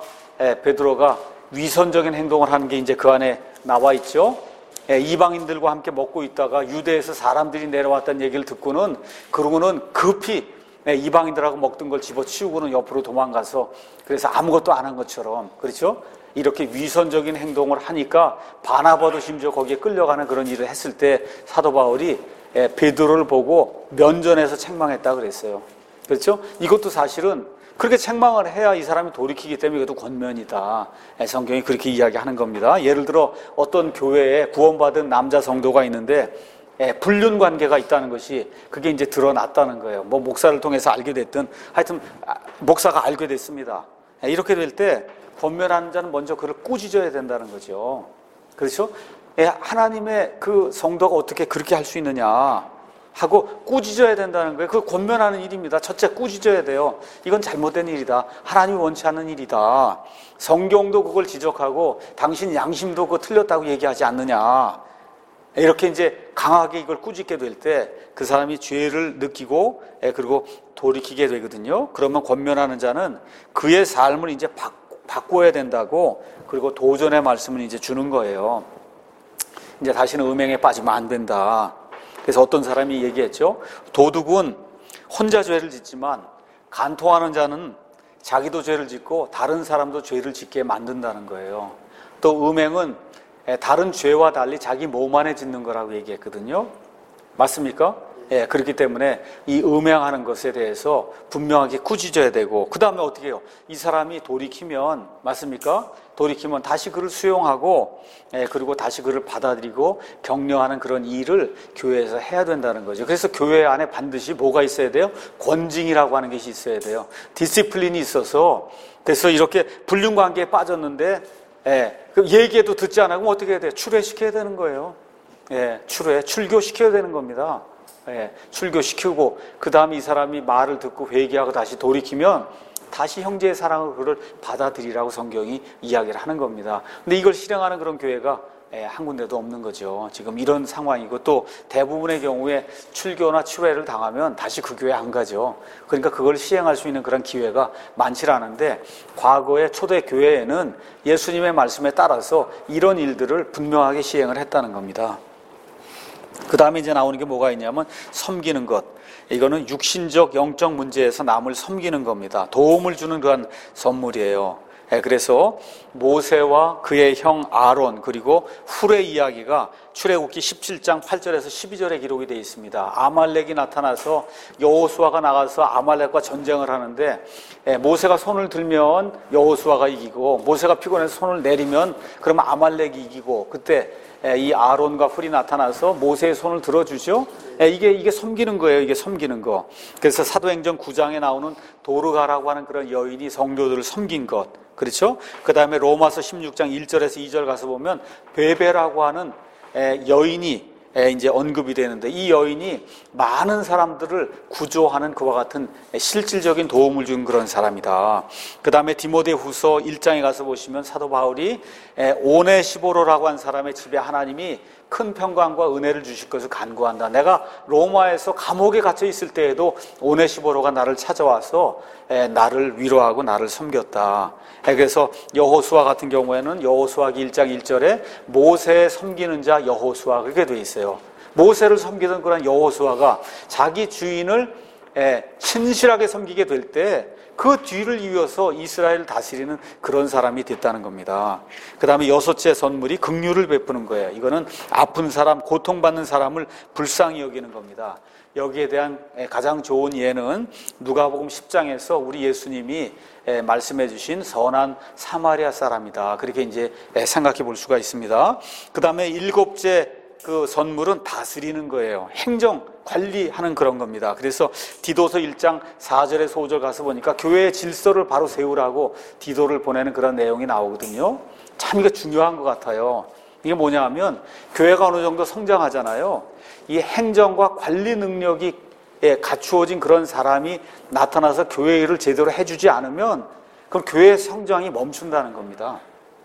위선적인 행동을 하는 게 이제 그 안에 나와 있죠. 이방인들과 함께 먹고 있다가 유대에서 사람들이 내려왔다는 얘기를 듣고는 그러고는 급히 이방인들하고 먹던 걸 집어치우고는 옆으로 도망가서 그래서 아무것도 안 한 것처럼, 그렇죠? 이렇게 위선적인 행동을 하니까 바나바도 심지어 거기에 끌려가는 그런 일을 했을 때 사도 바울이 베드로를 보고 면전에서 책망했다 그랬어요. 그렇죠? 이것도 사실은 그렇게 책망을 해야 이 사람이 돌이키기 때문에 이것도 권면이다. 성경이 그렇게 이야기하는 겁니다. 예를 들어 어떤 교회에 구원받은 남자 성도가 있는데 불륜 관계가 있다는 것이 그게 이제 드러났다는 거예요. 뭐 목사를 통해서 알게 됐든 하여튼 목사가 알게 됐습니다. 이렇게 될 때 권면하는 자는 먼저 그를 꾸짖어야 된다는 거죠. 그렇죠? 하나님의 그 성도가 어떻게 그렇게 할 수 있느냐 하고 꾸짖어야 된다는 거예요. 그걸 권면하는 일입니다. 첫째, 꾸짖어야 돼요. 이건 잘못된 일이다. 하나님이 원치 않는 일이다. 성경도 그걸 지적하고 당신 양심도 그거 틀렸다고 얘기하지 않느냐. 이렇게 이제 강하게 이걸 꾸짖게 될 때 그 사람이 죄를 느끼고 그리고 돌이키게 되거든요. 그러면 권면하는 자는 그의 삶을 이제 바꿔야 된다고, 그리고 도전의 말씀을 이제 주는 거예요. 이제 다시는 음행에 빠지면 안 된다. 그래서 어떤 사람이 얘기했죠. 도둑은 혼자 죄를 짓지만 간통하는 자는 자기도 죄를 짓고 다른 사람도 죄를 짓게 만든다는 거예요. 또 음행은 다른 죄와 달리 자기 몸 안에 짓는 거라고 얘기했거든요. 맞습니까? 그렇기 때문에 이 음행하는 것에 대해서 분명하게 꾸짖어야 되고, 그 다음에 어떻게 해요? 이 사람이 돌이키면, 맞습니까? 돌이키면 다시 그를 수용하고, 그리고 다시 그를 받아들이고 격려하는 그런 일을 교회에서 해야 된다는 거죠. 그래서 교회 안에 반드시 뭐가 있어야 돼요? 권징이라고 하는 것이 있어야 돼요. 디시플린이 있어서, 그래서 이렇게 불륜 관계에 빠졌는데 그 얘기해도 듣지 않으면 어떻게 해야 돼요? 출애시켜야 되는 거예요. 출교시켜야 되는 겁니다. 출교시키고 그 다음에 이 사람이 말을 듣고 회개하고 다시 돌이키면 다시 형제의 사랑으로 그를 받아들이라고 성경이 이야기를 하는 겁니다. 근데 이걸 실행하는 그런 교회가 한 군데도 없는 거죠. 지금 이런 상황이고, 또 대부분의 경우에 출교나 출애를 당하면 다시 그 교회 안 가죠. 그러니까 그걸 시행할 수 있는 그런 기회가 많지 않은데, 과거의 초대 교회에는 예수님의 말씀에 따라서 이런 일들을 분명하게 시행을 했다는 겁니다. 그 다음에 이제 나오는 게 뭐가 있냐면 섬기는 것. 이거는 육신적 영적 문제에서 남을 섬기는 겁니다. 도움을 주는 그런 선물이에요. 그래서 모세와 그의 형 아론 그리고 훌의 이야기가 출애굽기 17장 8절에서 12절에 기록이 되어 있습니다. 아말렉이 나타나서 여호수아가 나가서 아말렉과 전쟁을 하는데 모세가 손을 들면 여호수아가 이기고, 모세가 피곤해서 손을 내리면 그러면 아말렉이 이기고, 그때 이 아론과 훌이 나타나서 모세의 손을 들어주죠. 이게 섬기는 거예요. 이게 섬기는 거. 그래서 사도행전 9장에 나오는 도르가라고 하는 그런 여인이 성도들을 섬긴 것, 그렇죠? 그 다음에 로마서 16장 1절에서 2절 가서 보면 베베라고 하는 여인이 이제 언급이 되는데, 이 여인이 많은 사람들을 구조하는 그와 같은 실질적인 도움을 준 그런 사람이다. 그 다음에 디모데후서 1장에 가서 보시면 사도 바울이 오네시보로라고 한 사람의 집에 하나님이 큰 평강과 은혜를 주실 것을 간구한다. 내가 로마에서 감옥에 갇혀 있을 때에도 오네시보로가 나를 찾아와서 나를 위로하고 나를 섬겼다. 그래서 여호수아 같은 경우에는 여호수아기 1장 1절에 모세 섬기는 자 여호수아, 그렇게 되어 있어요. 모세를 섬기던 그런 여호수아가 자기 주인을 신실하게 섬기게 될 때 그 뒤를 이어서 이스라엘을 다스리는 그런 사람이 됐다는 겁니다. 그 다음에 여섯째 선물이 긍휼을 베푸는 거예요. 이거는 아픈 사람, 고통받는 사람을 불쌍히 여기는 겁니다. 여기에 대한 가장 좋은 예는 누가복음 10장에서 우리 예수님이 말씀해 주신 선한 사마리아 사람이다. 그렇게 이제 생각해 볼 수가 있습니다. 그 다음에 일곱째 그 선물은 다스리는 거예요. 행정, 관리하는 그런 겁니다. 그래서 디도서 1장 4절에서 5절 가서 보니까 교회의 질서를 바로 세우라고 디도를 보내는 그런 내용이 나오거든요. 참 이게 중요한 것 같아요. 이게 뭐냐 하면 교회가 어느 정도 성장하잖아요. 이 행정과 관리 능력이 갖추어진 그런 사람이 나타나서 교회 일을 제대로 해주지 않으면 그럼 교회의 성장이 멈춘다는 겁니다.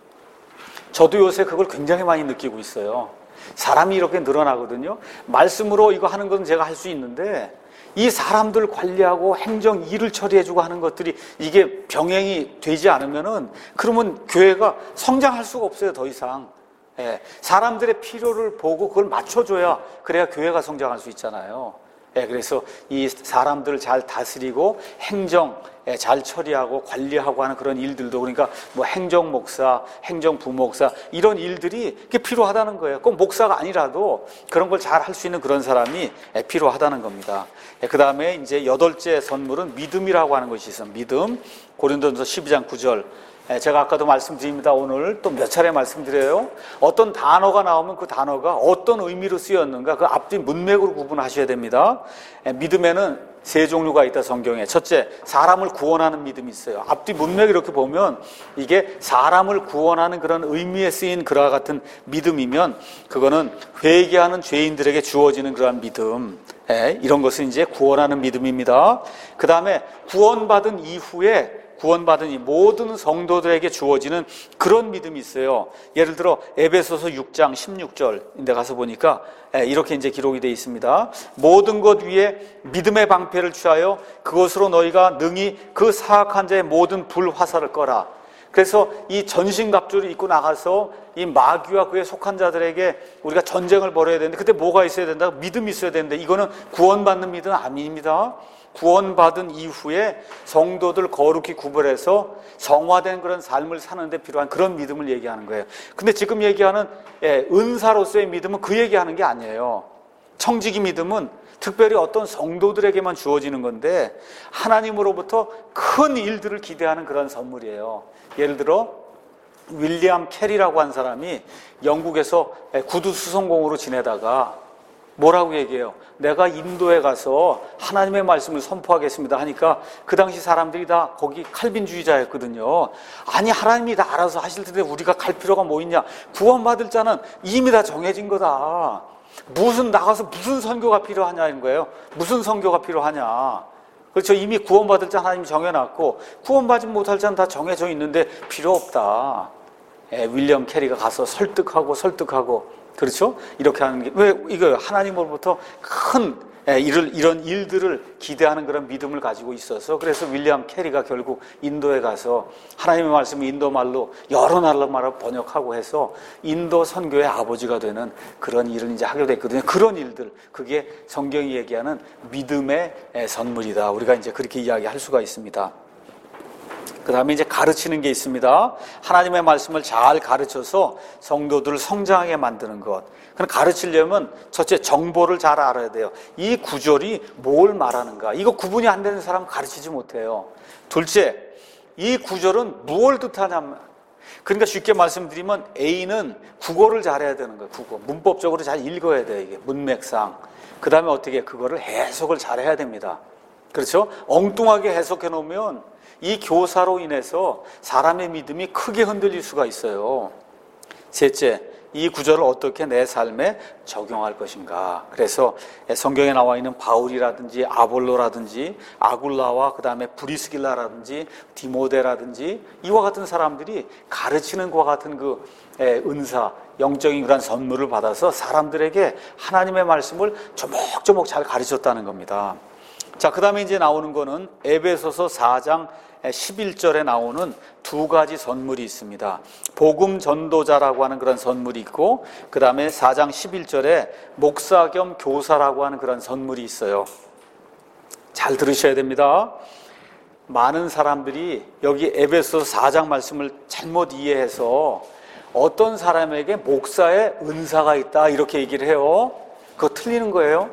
저도 요새 그걸 굉장히 많이 느끼고 있어요. 사람이 이렇게 늘어나거든요. 말씀으로 이거 하는 건 제가 할 수 있는데 이 사람들 관리하고 행정 일을 처리해주고 하는 것들이 이게 병행이 되지 않으면은 그러면 교회가 성장할 수가 없어요. 더 이상. 사람들의 필요를 보고 그걸 맞춰줘야 그래야 교회가 성장할 수 있잖아요. 그래서 이 사람들을 잘 다스리고 행정 잘 처리하고 관리하고 하는 그런 일들도, 그러니까 뭐 행정목사, 행정부목사 이런 일들이 필요하다는 거예요. 꼭 목사가 아니라도 그런 걸 잘 할 수 있는 그런 사람이 필요하다는 겁니다. 그 다음에 이제 8째 선물은 믿음이라고 하는 것이 있어요. 믿음. 고린도전서 12장 9절. 제가 아까도 말씀드립니다. 오늘 또 몇 차례 말씀드려요. 어떤 단어가 나오면 그 단어가 어떤 의미로 쓰였는가 그 앞뒤 문맥으로 구분하셔야 됩니다. 믿음에는 3종류가 있다, 성경에. 첫째, 사람을 구원하는 믿음이 있어요. 앞뒤 문맥 이렇게 보면 이게 사람을 구원하는 그런 의미에 쓰인 그와 같은 믿음이면 그거는 회개하는 죄인들에게 주어지는 그러한 믿음, 이런 것은 이제 구원하는 믿음입니다. 그 다음에 구원받은 이후에 구원받은 이 모든 성도들에게 주어지는 그런 믿음이 있어요. 예를 들어 에베소서 6장 16절인데 가서 보니까 이렇게 이제 기록이 되어 있습니다. 모든 것 위에 믿음의 방패를 취하여 그것으로 너희가 능히 그 사악한 자의 모든 불화살을 꺼라. 그래서 이 전신갑주를 입고 나가서 이 마귀와 그에 속한 자들에게 우리가 전쟁을 벌여야 되는데, 그때 뭐가 있어야 된다? 믿음이 있어야 되는데, 이거는 구원받는 믿음은 아닙니다. 구원받은 이후에 성도들 거룩히 구별해서 성화된 그런 삶을 사는 데 필요한 그런 믿음을 얘기하는 거예요. 근데 지금 얘기하는 은사로서의 믿음은 그 얘기하는 게 아니에요. 청지기 믿음은 특별히 어떤 성도들에게만 주어지는 건데 하나님으로부터 큰 일들을 기대하는 그런 선물이에요. 예를 들어 윌리엄 캐리라고 한 사람이 영국에서 구두 수송공으로 지내다가 뭐라고 얘기해요? 내가 인도에 가서 하나님의 말씀을 선포하겠습니다 하니까 그 당시 사람들이 다 거기 칼빈주의자였거든요. 아니, 하나님이 다 알아서 하실 텐데 우리가 갈 필요가 뭐 있냐? 구원받을 자는 이미 다 정해진 거다. 무슨 나가서 무슨 선교가 필요하냐는 거예요. 무슨 선교가 필요하냐? 그렇죠. 이미 구원받을 자 하나님이 정해놨고 구원받지 못할 자는 다 정해져 있는데 필요 없다. 윌리엄 캐리가 가서 설득하고 그렇죠? 이렇게 하는 게, 왜, 이거 하나님으로부터 큰 이런 일들을 기대하는 그런 믿음을 가지고 있어서, 그래서 윌리엄 캐리가 결국 인도에 가서 하나님의 말씀을 인도 말로 여러 나라로 번역하고 해서 인도 선교의 아버지가 되는 그런 일을 이제 하게 됐거든요. 그런 일들, 그게 성경이 얘기하는 믿음의 선물이다. 우리가 이제 그렇게 이야기할 수가 있습니다. 그 다음에 이제 가르치는 게 있습니다. 하나님의 말씀을 잘 가르쳐서 성도들을 성장하게 만드는 것. 그럼 가르치려면 첫째, 정보를 잘 알아야 돼요. 이 구절이 뭘 말하는가. 이거 구분이 안 되는 사람은 가르치지 못해요. 둘째, 이 구절은 무엇을 뜻하냐면, 그러니까 쉽게 말씀드리면 A는 국어를 잘해야 되는 거예요. 국어. 문법적으로 잘 읽어야 돼요. 이게 문맥상. 그 다음에 어떻게 그거를 해석을 잘해야 됩니다. 그렇죠? 엉뚱하게 해석해 놓으면 이 교사로 인해서 사람의 믿음이 크게 흔들릴 수가 있어요. 셋째, 이 구절을 어떻게 내 삶에 적용할 것인가. 그래서 성경에 나와 있는 바울이라든지 아볼로라든지 아굴라와 그 다음에 브리스길라라든지 디모데라든지 이와 같은 사람들이 가르치는 것과 같은 그 은사, 영적인 그런 선물을 받아서 사람들에게 하나님의 말씀을 조목조목 잘 가르쳤다는 겁니다. 자, 그 다음에 이제 나오는 거는 에베소서 4장 11절에 나오는 두 가지 선물이 있습니다. 복음 전도자라고 하는 그런 선물이 있고, 그 다음에 4장 11절에 목사 겸 교사라고 하는 그런 선물이 있어요. 잘 들으셔야 됩니다. 많은 사람들이 여기 에베소서 4장 말씀을 잘못 이해해서 어떤 사람에게 목사의 은사가 있다 이렇게 얘기를 해요. 그거 틀리는 거예요.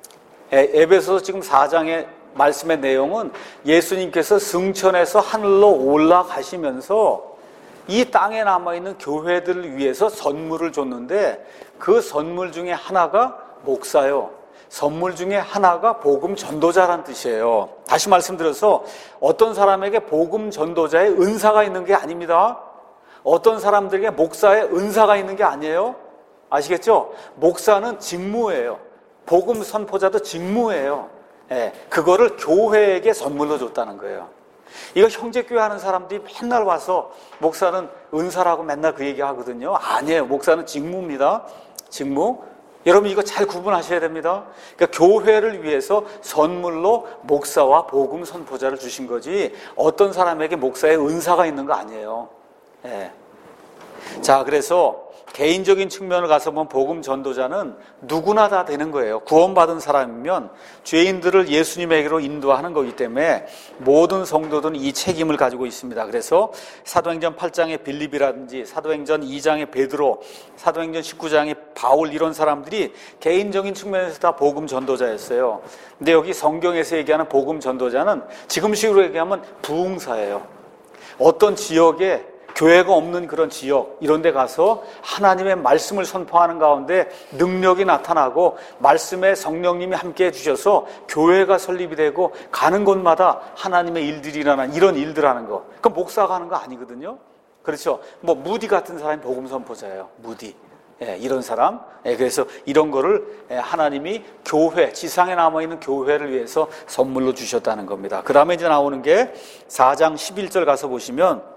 에베소서 지금 4장의 말씀의 내용은 예수님께서 승천해서 하늘로 올라가시면서 이 땅에 남아있는 교회들을 위해서 선물을 줬는데 그 선물 중에 하나가 목사요. 선물 중에 하나가 복음 전도자란 뜻이에요. 다시 말씀드려서 어떤 사람에게 복음 전도자의 은사가 있는 게 아닙니다. 어떤 사람들에게 목사의 은사가 있는 게 아니에요. 아시겠죠? 목사는 직무예요. 복음 선포자도 직무예요. 그거를 교회에게 선물로 줬다는 거예요. 이거 형제교회 하는 사람들이 맨날 와서 목사는 은사라고 맨날 그 얘기 하거든요. 아니에요. 목사는 직무입니다. 직무. 여러분 이거 잘 구분하셔야 됩니다. 그러니까 교회를 위해서 선물로 목사와 복음 선포자를 주신 거지 어떤 사람에게 목사의 은사가 있는 거 아니에요. 자, 그래서 개인적인 측면을 가서 보면 복음 전도자는 누구나 다 되는 거예요. 구원받은 사람이면 죄인들을 예수님에게로 인도하는 거기 때문에 모든 성도들은 이 책임을 가지고 있습니다. 그래서 사도행전 8장의 빌립이라든지 사도행전 2장의 베드로, 사도행전 19장의 바울, 이런 사람들이 개인적인 측면에서 다 복음 전도자였어요. 근데 여기 성경에서 얘기하는 복음 전도자는 지금식으로 얘기하면 부흥사예요. 어떤 지역에 교회가 없는 그런 지역, 이런 데 가서 하나님의 말씀을 선포하는 가운데 능력이 나타나고 말씀에 성령님이 함께 해주셔서 교회가 설립이 되고 가는 곳마다 하나님의 일들이 일어나는 이런 일들 하는 거. 그럼 목사가 하는 거 아니거든요. 그렇죠. 뭐 무디 같은 사람이 복음 선포자예요. 무디. 예, 이런 사람. 예, 그래서 이런 거를 하나님이 교회, 지상에 남아있는 교회를 위해서 선물로 주셨다는 겁니다. 그 다음에 이제 나오는 게 4장 11절 가서 보시면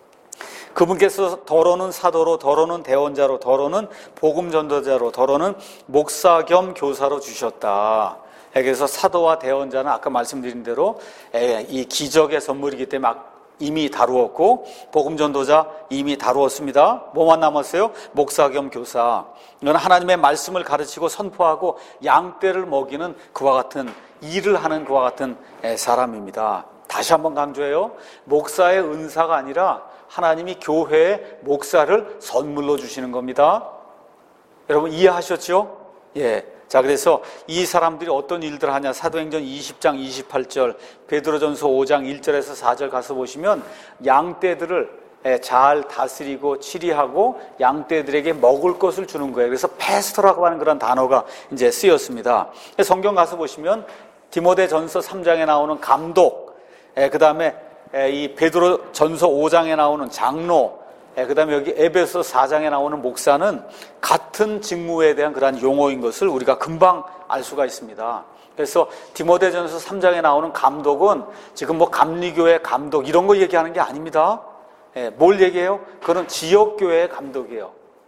그분께서 더러는 사도로, 더러는 대언자로, 더러는 복음 전도자로, 더러는 목사 겸 교사로 주셨다. 그래서 사도와 대언자는 아까 말씀드린 대로 이 기적의 선물이기 때문에 이미 다루었고, 복음 전도자 이미 다루었습니다. 뭐만 남았어요? 목사 겸 교사. 이건 하나님의 말씀을 가르치고 선포하고 양떼를 먹이는 그와 같은 일을 하는 그와 같은 사람입니다. 다시 한번 강조해요. 목사의 은사가 아니라 하나님이 교회에 목사를 선물로 주시는 겁니다. 여러분 이해하셨죠? 예. 자, 그래서 이 사람들이 어떤 일들을 하냐? 사도행전 20장 28절, 베드로전서 5장 1절에서 4절 가서 보시면 양떼들을 잘 다스리고 치리하고 양떼들에게 먹을 것을 주는 거예요. 그래서 패스터라고 하는 그런 단어가 이제 쓰였습니다. 성경 가서 보시면 디모데전서 3장에 나오는 감독, 그 다음에 이 베드로 전서 5장에 나오는 장로, 그 다음에 여기 에베소 4장에 나오는 목사는 같은 직무에 대한 그러한 용어인 것을 우리가 금방 알 수가 있습니다. 그래서 디모데전서 3장에 나오는 감독은 지금 뭐 감리교회 감독 이런 거 얘기하는 게 아닙니다. 뭘 얘기해요? 그건 지역교회의 감독이에요.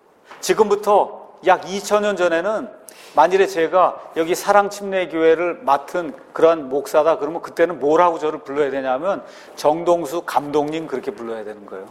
지금부터 약 2000년 전에는 만일에 제가 여기 사랑침례교회를 맡은 그런 목사다 그러면 그때는 뭐라고 저를 불러야 되냐면 정동수 감독님 그렇게 불러야 되는 거예요.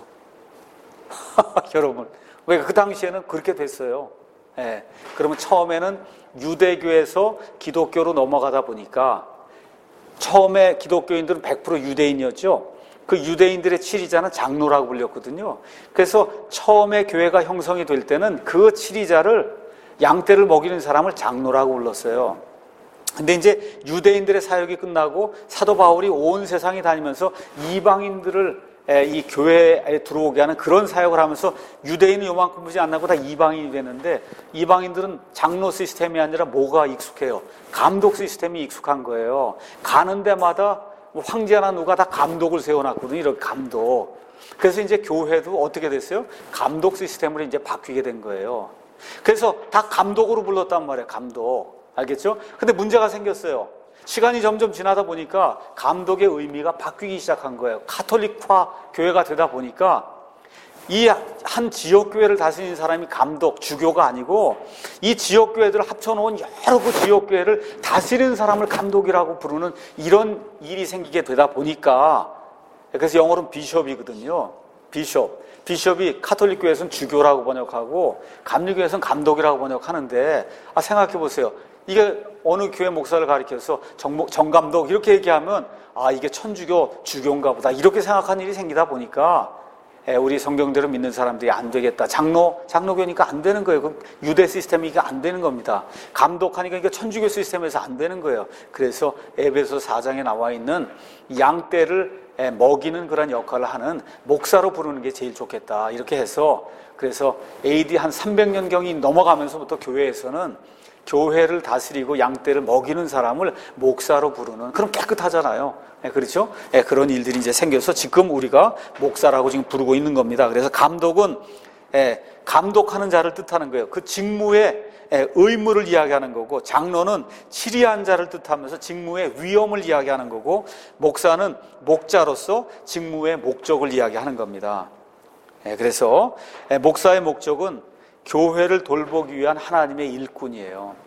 여러분, 왜 그 당시에는 그렇게 됐어요. 그러면 처음에는 유대교에서 기독교로 넘어가다 보니까 처음에 기독교인들은 100% 유대인이었죠. 그 유대인들의 치리자는 장로라고 불렸거든요. 그래서 처음에 교회가 형성이 될 때는 그 치리자를 양떼를 먹이는 사람을 장로라고 불렀어요. 근데 이제 유대인들의 사역이 끝나고 사도 바울이 온 세상에 다니면서 이방인들을 이 교회에 들어오게 하는 그런 사역을 하면서 유대인은 요만큼이지 안 나고 다 이방인이 되는데 이방인들은 장로 시스템이 아니라 뭐가 익숙해요? 감독 시스템이 익숙한 거예요. 가는 데마다 황제나 누가 다 감독을 세워놨거든요. 이렇게 감독. 그래서 이제 교회도 어떻게 됐어요? 감독 시스템으로 이제 바뀌게 된 거예요. 그래서 다 감독으로 불렀단 말이에요. 감독. 알겠죠? 근데 문제가 생겼어요. 시간이 점점 지나다 보니까 감독의 의미가 바뀌기 시작한 거예요. 카톨릭화 교회가 되다 보니까 이 한 지역교회를 다스리는 사람이 감독, 주교가 아니고 이 지역교회들을 합쳐놓은 여러 그 지역교회를 다스리는 사람을 감독이라고 부르는 이런 일이 생기게 되다 보니까 그래서 영어로는 비숍이거든요. 비숍이 카톨릭 교회에서는 주교라고 번역하고 감리교회에서는 감독이라고 번역하는데 생각해 보세요. 이게 어느 교회 목사를 가리켜서 정감독 이렇게 얘기하면 이게 천주교 주교인가 보다 이렇게 생각하는 일이 생기다 보니까 우리 성경대로 믿는 사람들이 안 되겠다. 장로교니까 안 되는 거예요. 그 유대 시스템이니까 안 되는 겁니다. 감독하니까 이게 천주교 시스템에서 안 되는 거예요. 그래서 에베소 4장에 나와 있는 양떼를 먹이는 그런 역할을 하는 목사로 부르는 게 제일 좋겠다. 이렇게 해서 그래서 AD 한 300년경이 넘어가면서부터 교회에서는 교회를 다스리고 양떼를 먹이는 사람을 목사로 부르는, 그럼 깨끗하잖아요. 그렇죠? 그런 일들이 이제 생겨서 지금 우리가 목사라고 지금 부르고 있는 겁니다. 그래서 감독은 감독하는 자를 뜻하는 거예요. 그 직무의 의무를 이야기하는 거고, 장로는 치리한 자를 뜻하면서 직무의 위엄을 이야기하는 거고, 목사는 목자로서 직무의 목적을 이야기하는 겁니다. 그래서 목사의 목적은 교회를 돌보기 위한 하나님의 일꾼이에요.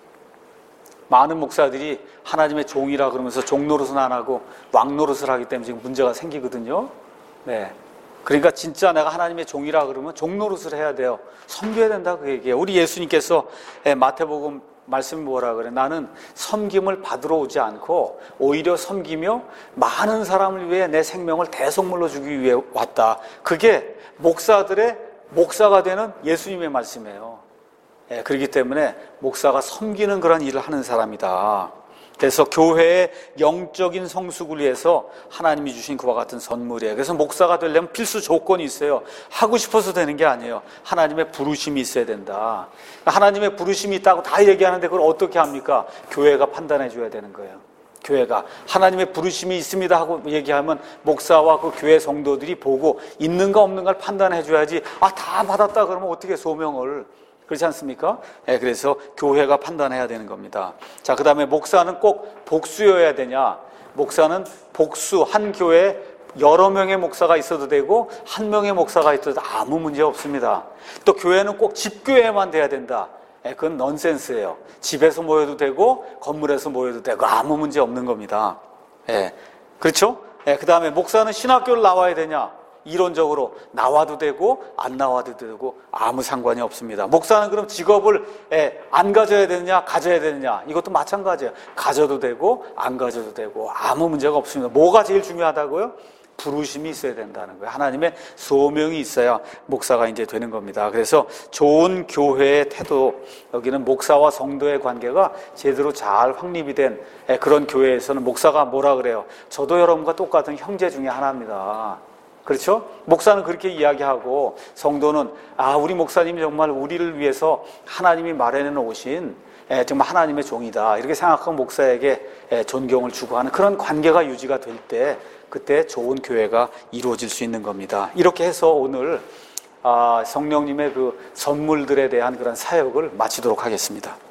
많은 목사들이 하나님의 종이라 그러면서 종 노릇은 안 하고 왕 노릇을 하기 때문에 지금 문제가 생기거든요. 그러니까 진짜 내가 하나님의 종이라 그러면 종노릇을 해야 돼요. 섬겨야 된다 그 얘기예요. 우리 예수님께서 마태복음 말씀이 뭐라 그래? 나는 섬김을 받으러 오지 않고 오히려 섬기며 많은 사람을 위해 내 생명을 대속물로 주기 위해 왔다. 그게 목사들의 목사가 되는 예수님의 말씀이에요. 그렇기 때문에 목사가 섬기는 그런 일을 하는 사람이다. 그래서 교회의 영적인 성숙을 위해서 하나님이 주신 그와 같은 선물이에요. 그래서 목사가 되려면 필수 조건이 있어요. 하고 싶어서 되는 게 아니에요. 하나님의 부르심이 있어야 된다. 하나님의 부르심이 있다고 다 얘기하는데 그걸 어떻게 합니까? 교회가 판단해 줘야 되는 거예요. 교회가 하나님의 부르심이 있습니다 하고 얘기하면 목사와 그 교회 성도들이 보고 있는가 없는가를 판단해 줘야지. 다 받았다 그러면 어떻게 소명을, 그렇지 않습니까? 그래서 교회가 판단해야 되는 겁니다. 자, 그 다음에 목사는 꼭 복수여야 되냐? 목사는 복수, 한 교회에 여러 명의 목사가 있어도 되고 한 명의 목사가 있어도 아무 문제 없습니다. 또 교회는 꼭 집교회만 돼야 된다. 그건 넌센스예요. 집에서 모여도 되고 건물에서 모여도 되고 아무 문제 없는 겁니다. 그렇죠? 그 다음에 목사는 신학교를 나와야 되냐? 이론적으로 나와도 되고 안 나와도 되고 아무 상관이 없습니다. 목사는 그럼 직업을 안 가져야 되느냐 가져야 되느냐, 이것도 마찬가지예요. 가져도 되고 안 가져도 되고 아무 문제가 없습니다. 뭐가 제일 중요하다고요? 부르심이 있어야 된다는 거예요. 하나님의 소명이 있어야 목사가 이제 되는 겁니다. 그래서 좋은 교회의 태도, 여기는 목사와 성도의 관계가 제대로 잘 확립이 된 그런 교회에서는 목사가 뭐라 그래요? 저도 여러분과 똑같은 형제 중에 하나입니다. 그렇죠? 목사는 그렇게 이야기하고 성도는 우리 목사님이 정말 우리를 위해서 하나님이 마련해 놓으신 정말 하나님의 종이다, 이렇게 생각하고 목사에게 존경을 주고 하는 그런 관계가 유지가 될 때 그때 좋은 교회가 이루어질 수 있는 겁니다. 이렇게 해서 오늘 성령님의 그 선물들에 대한 그런 사역을 마치도록 하겠습니다.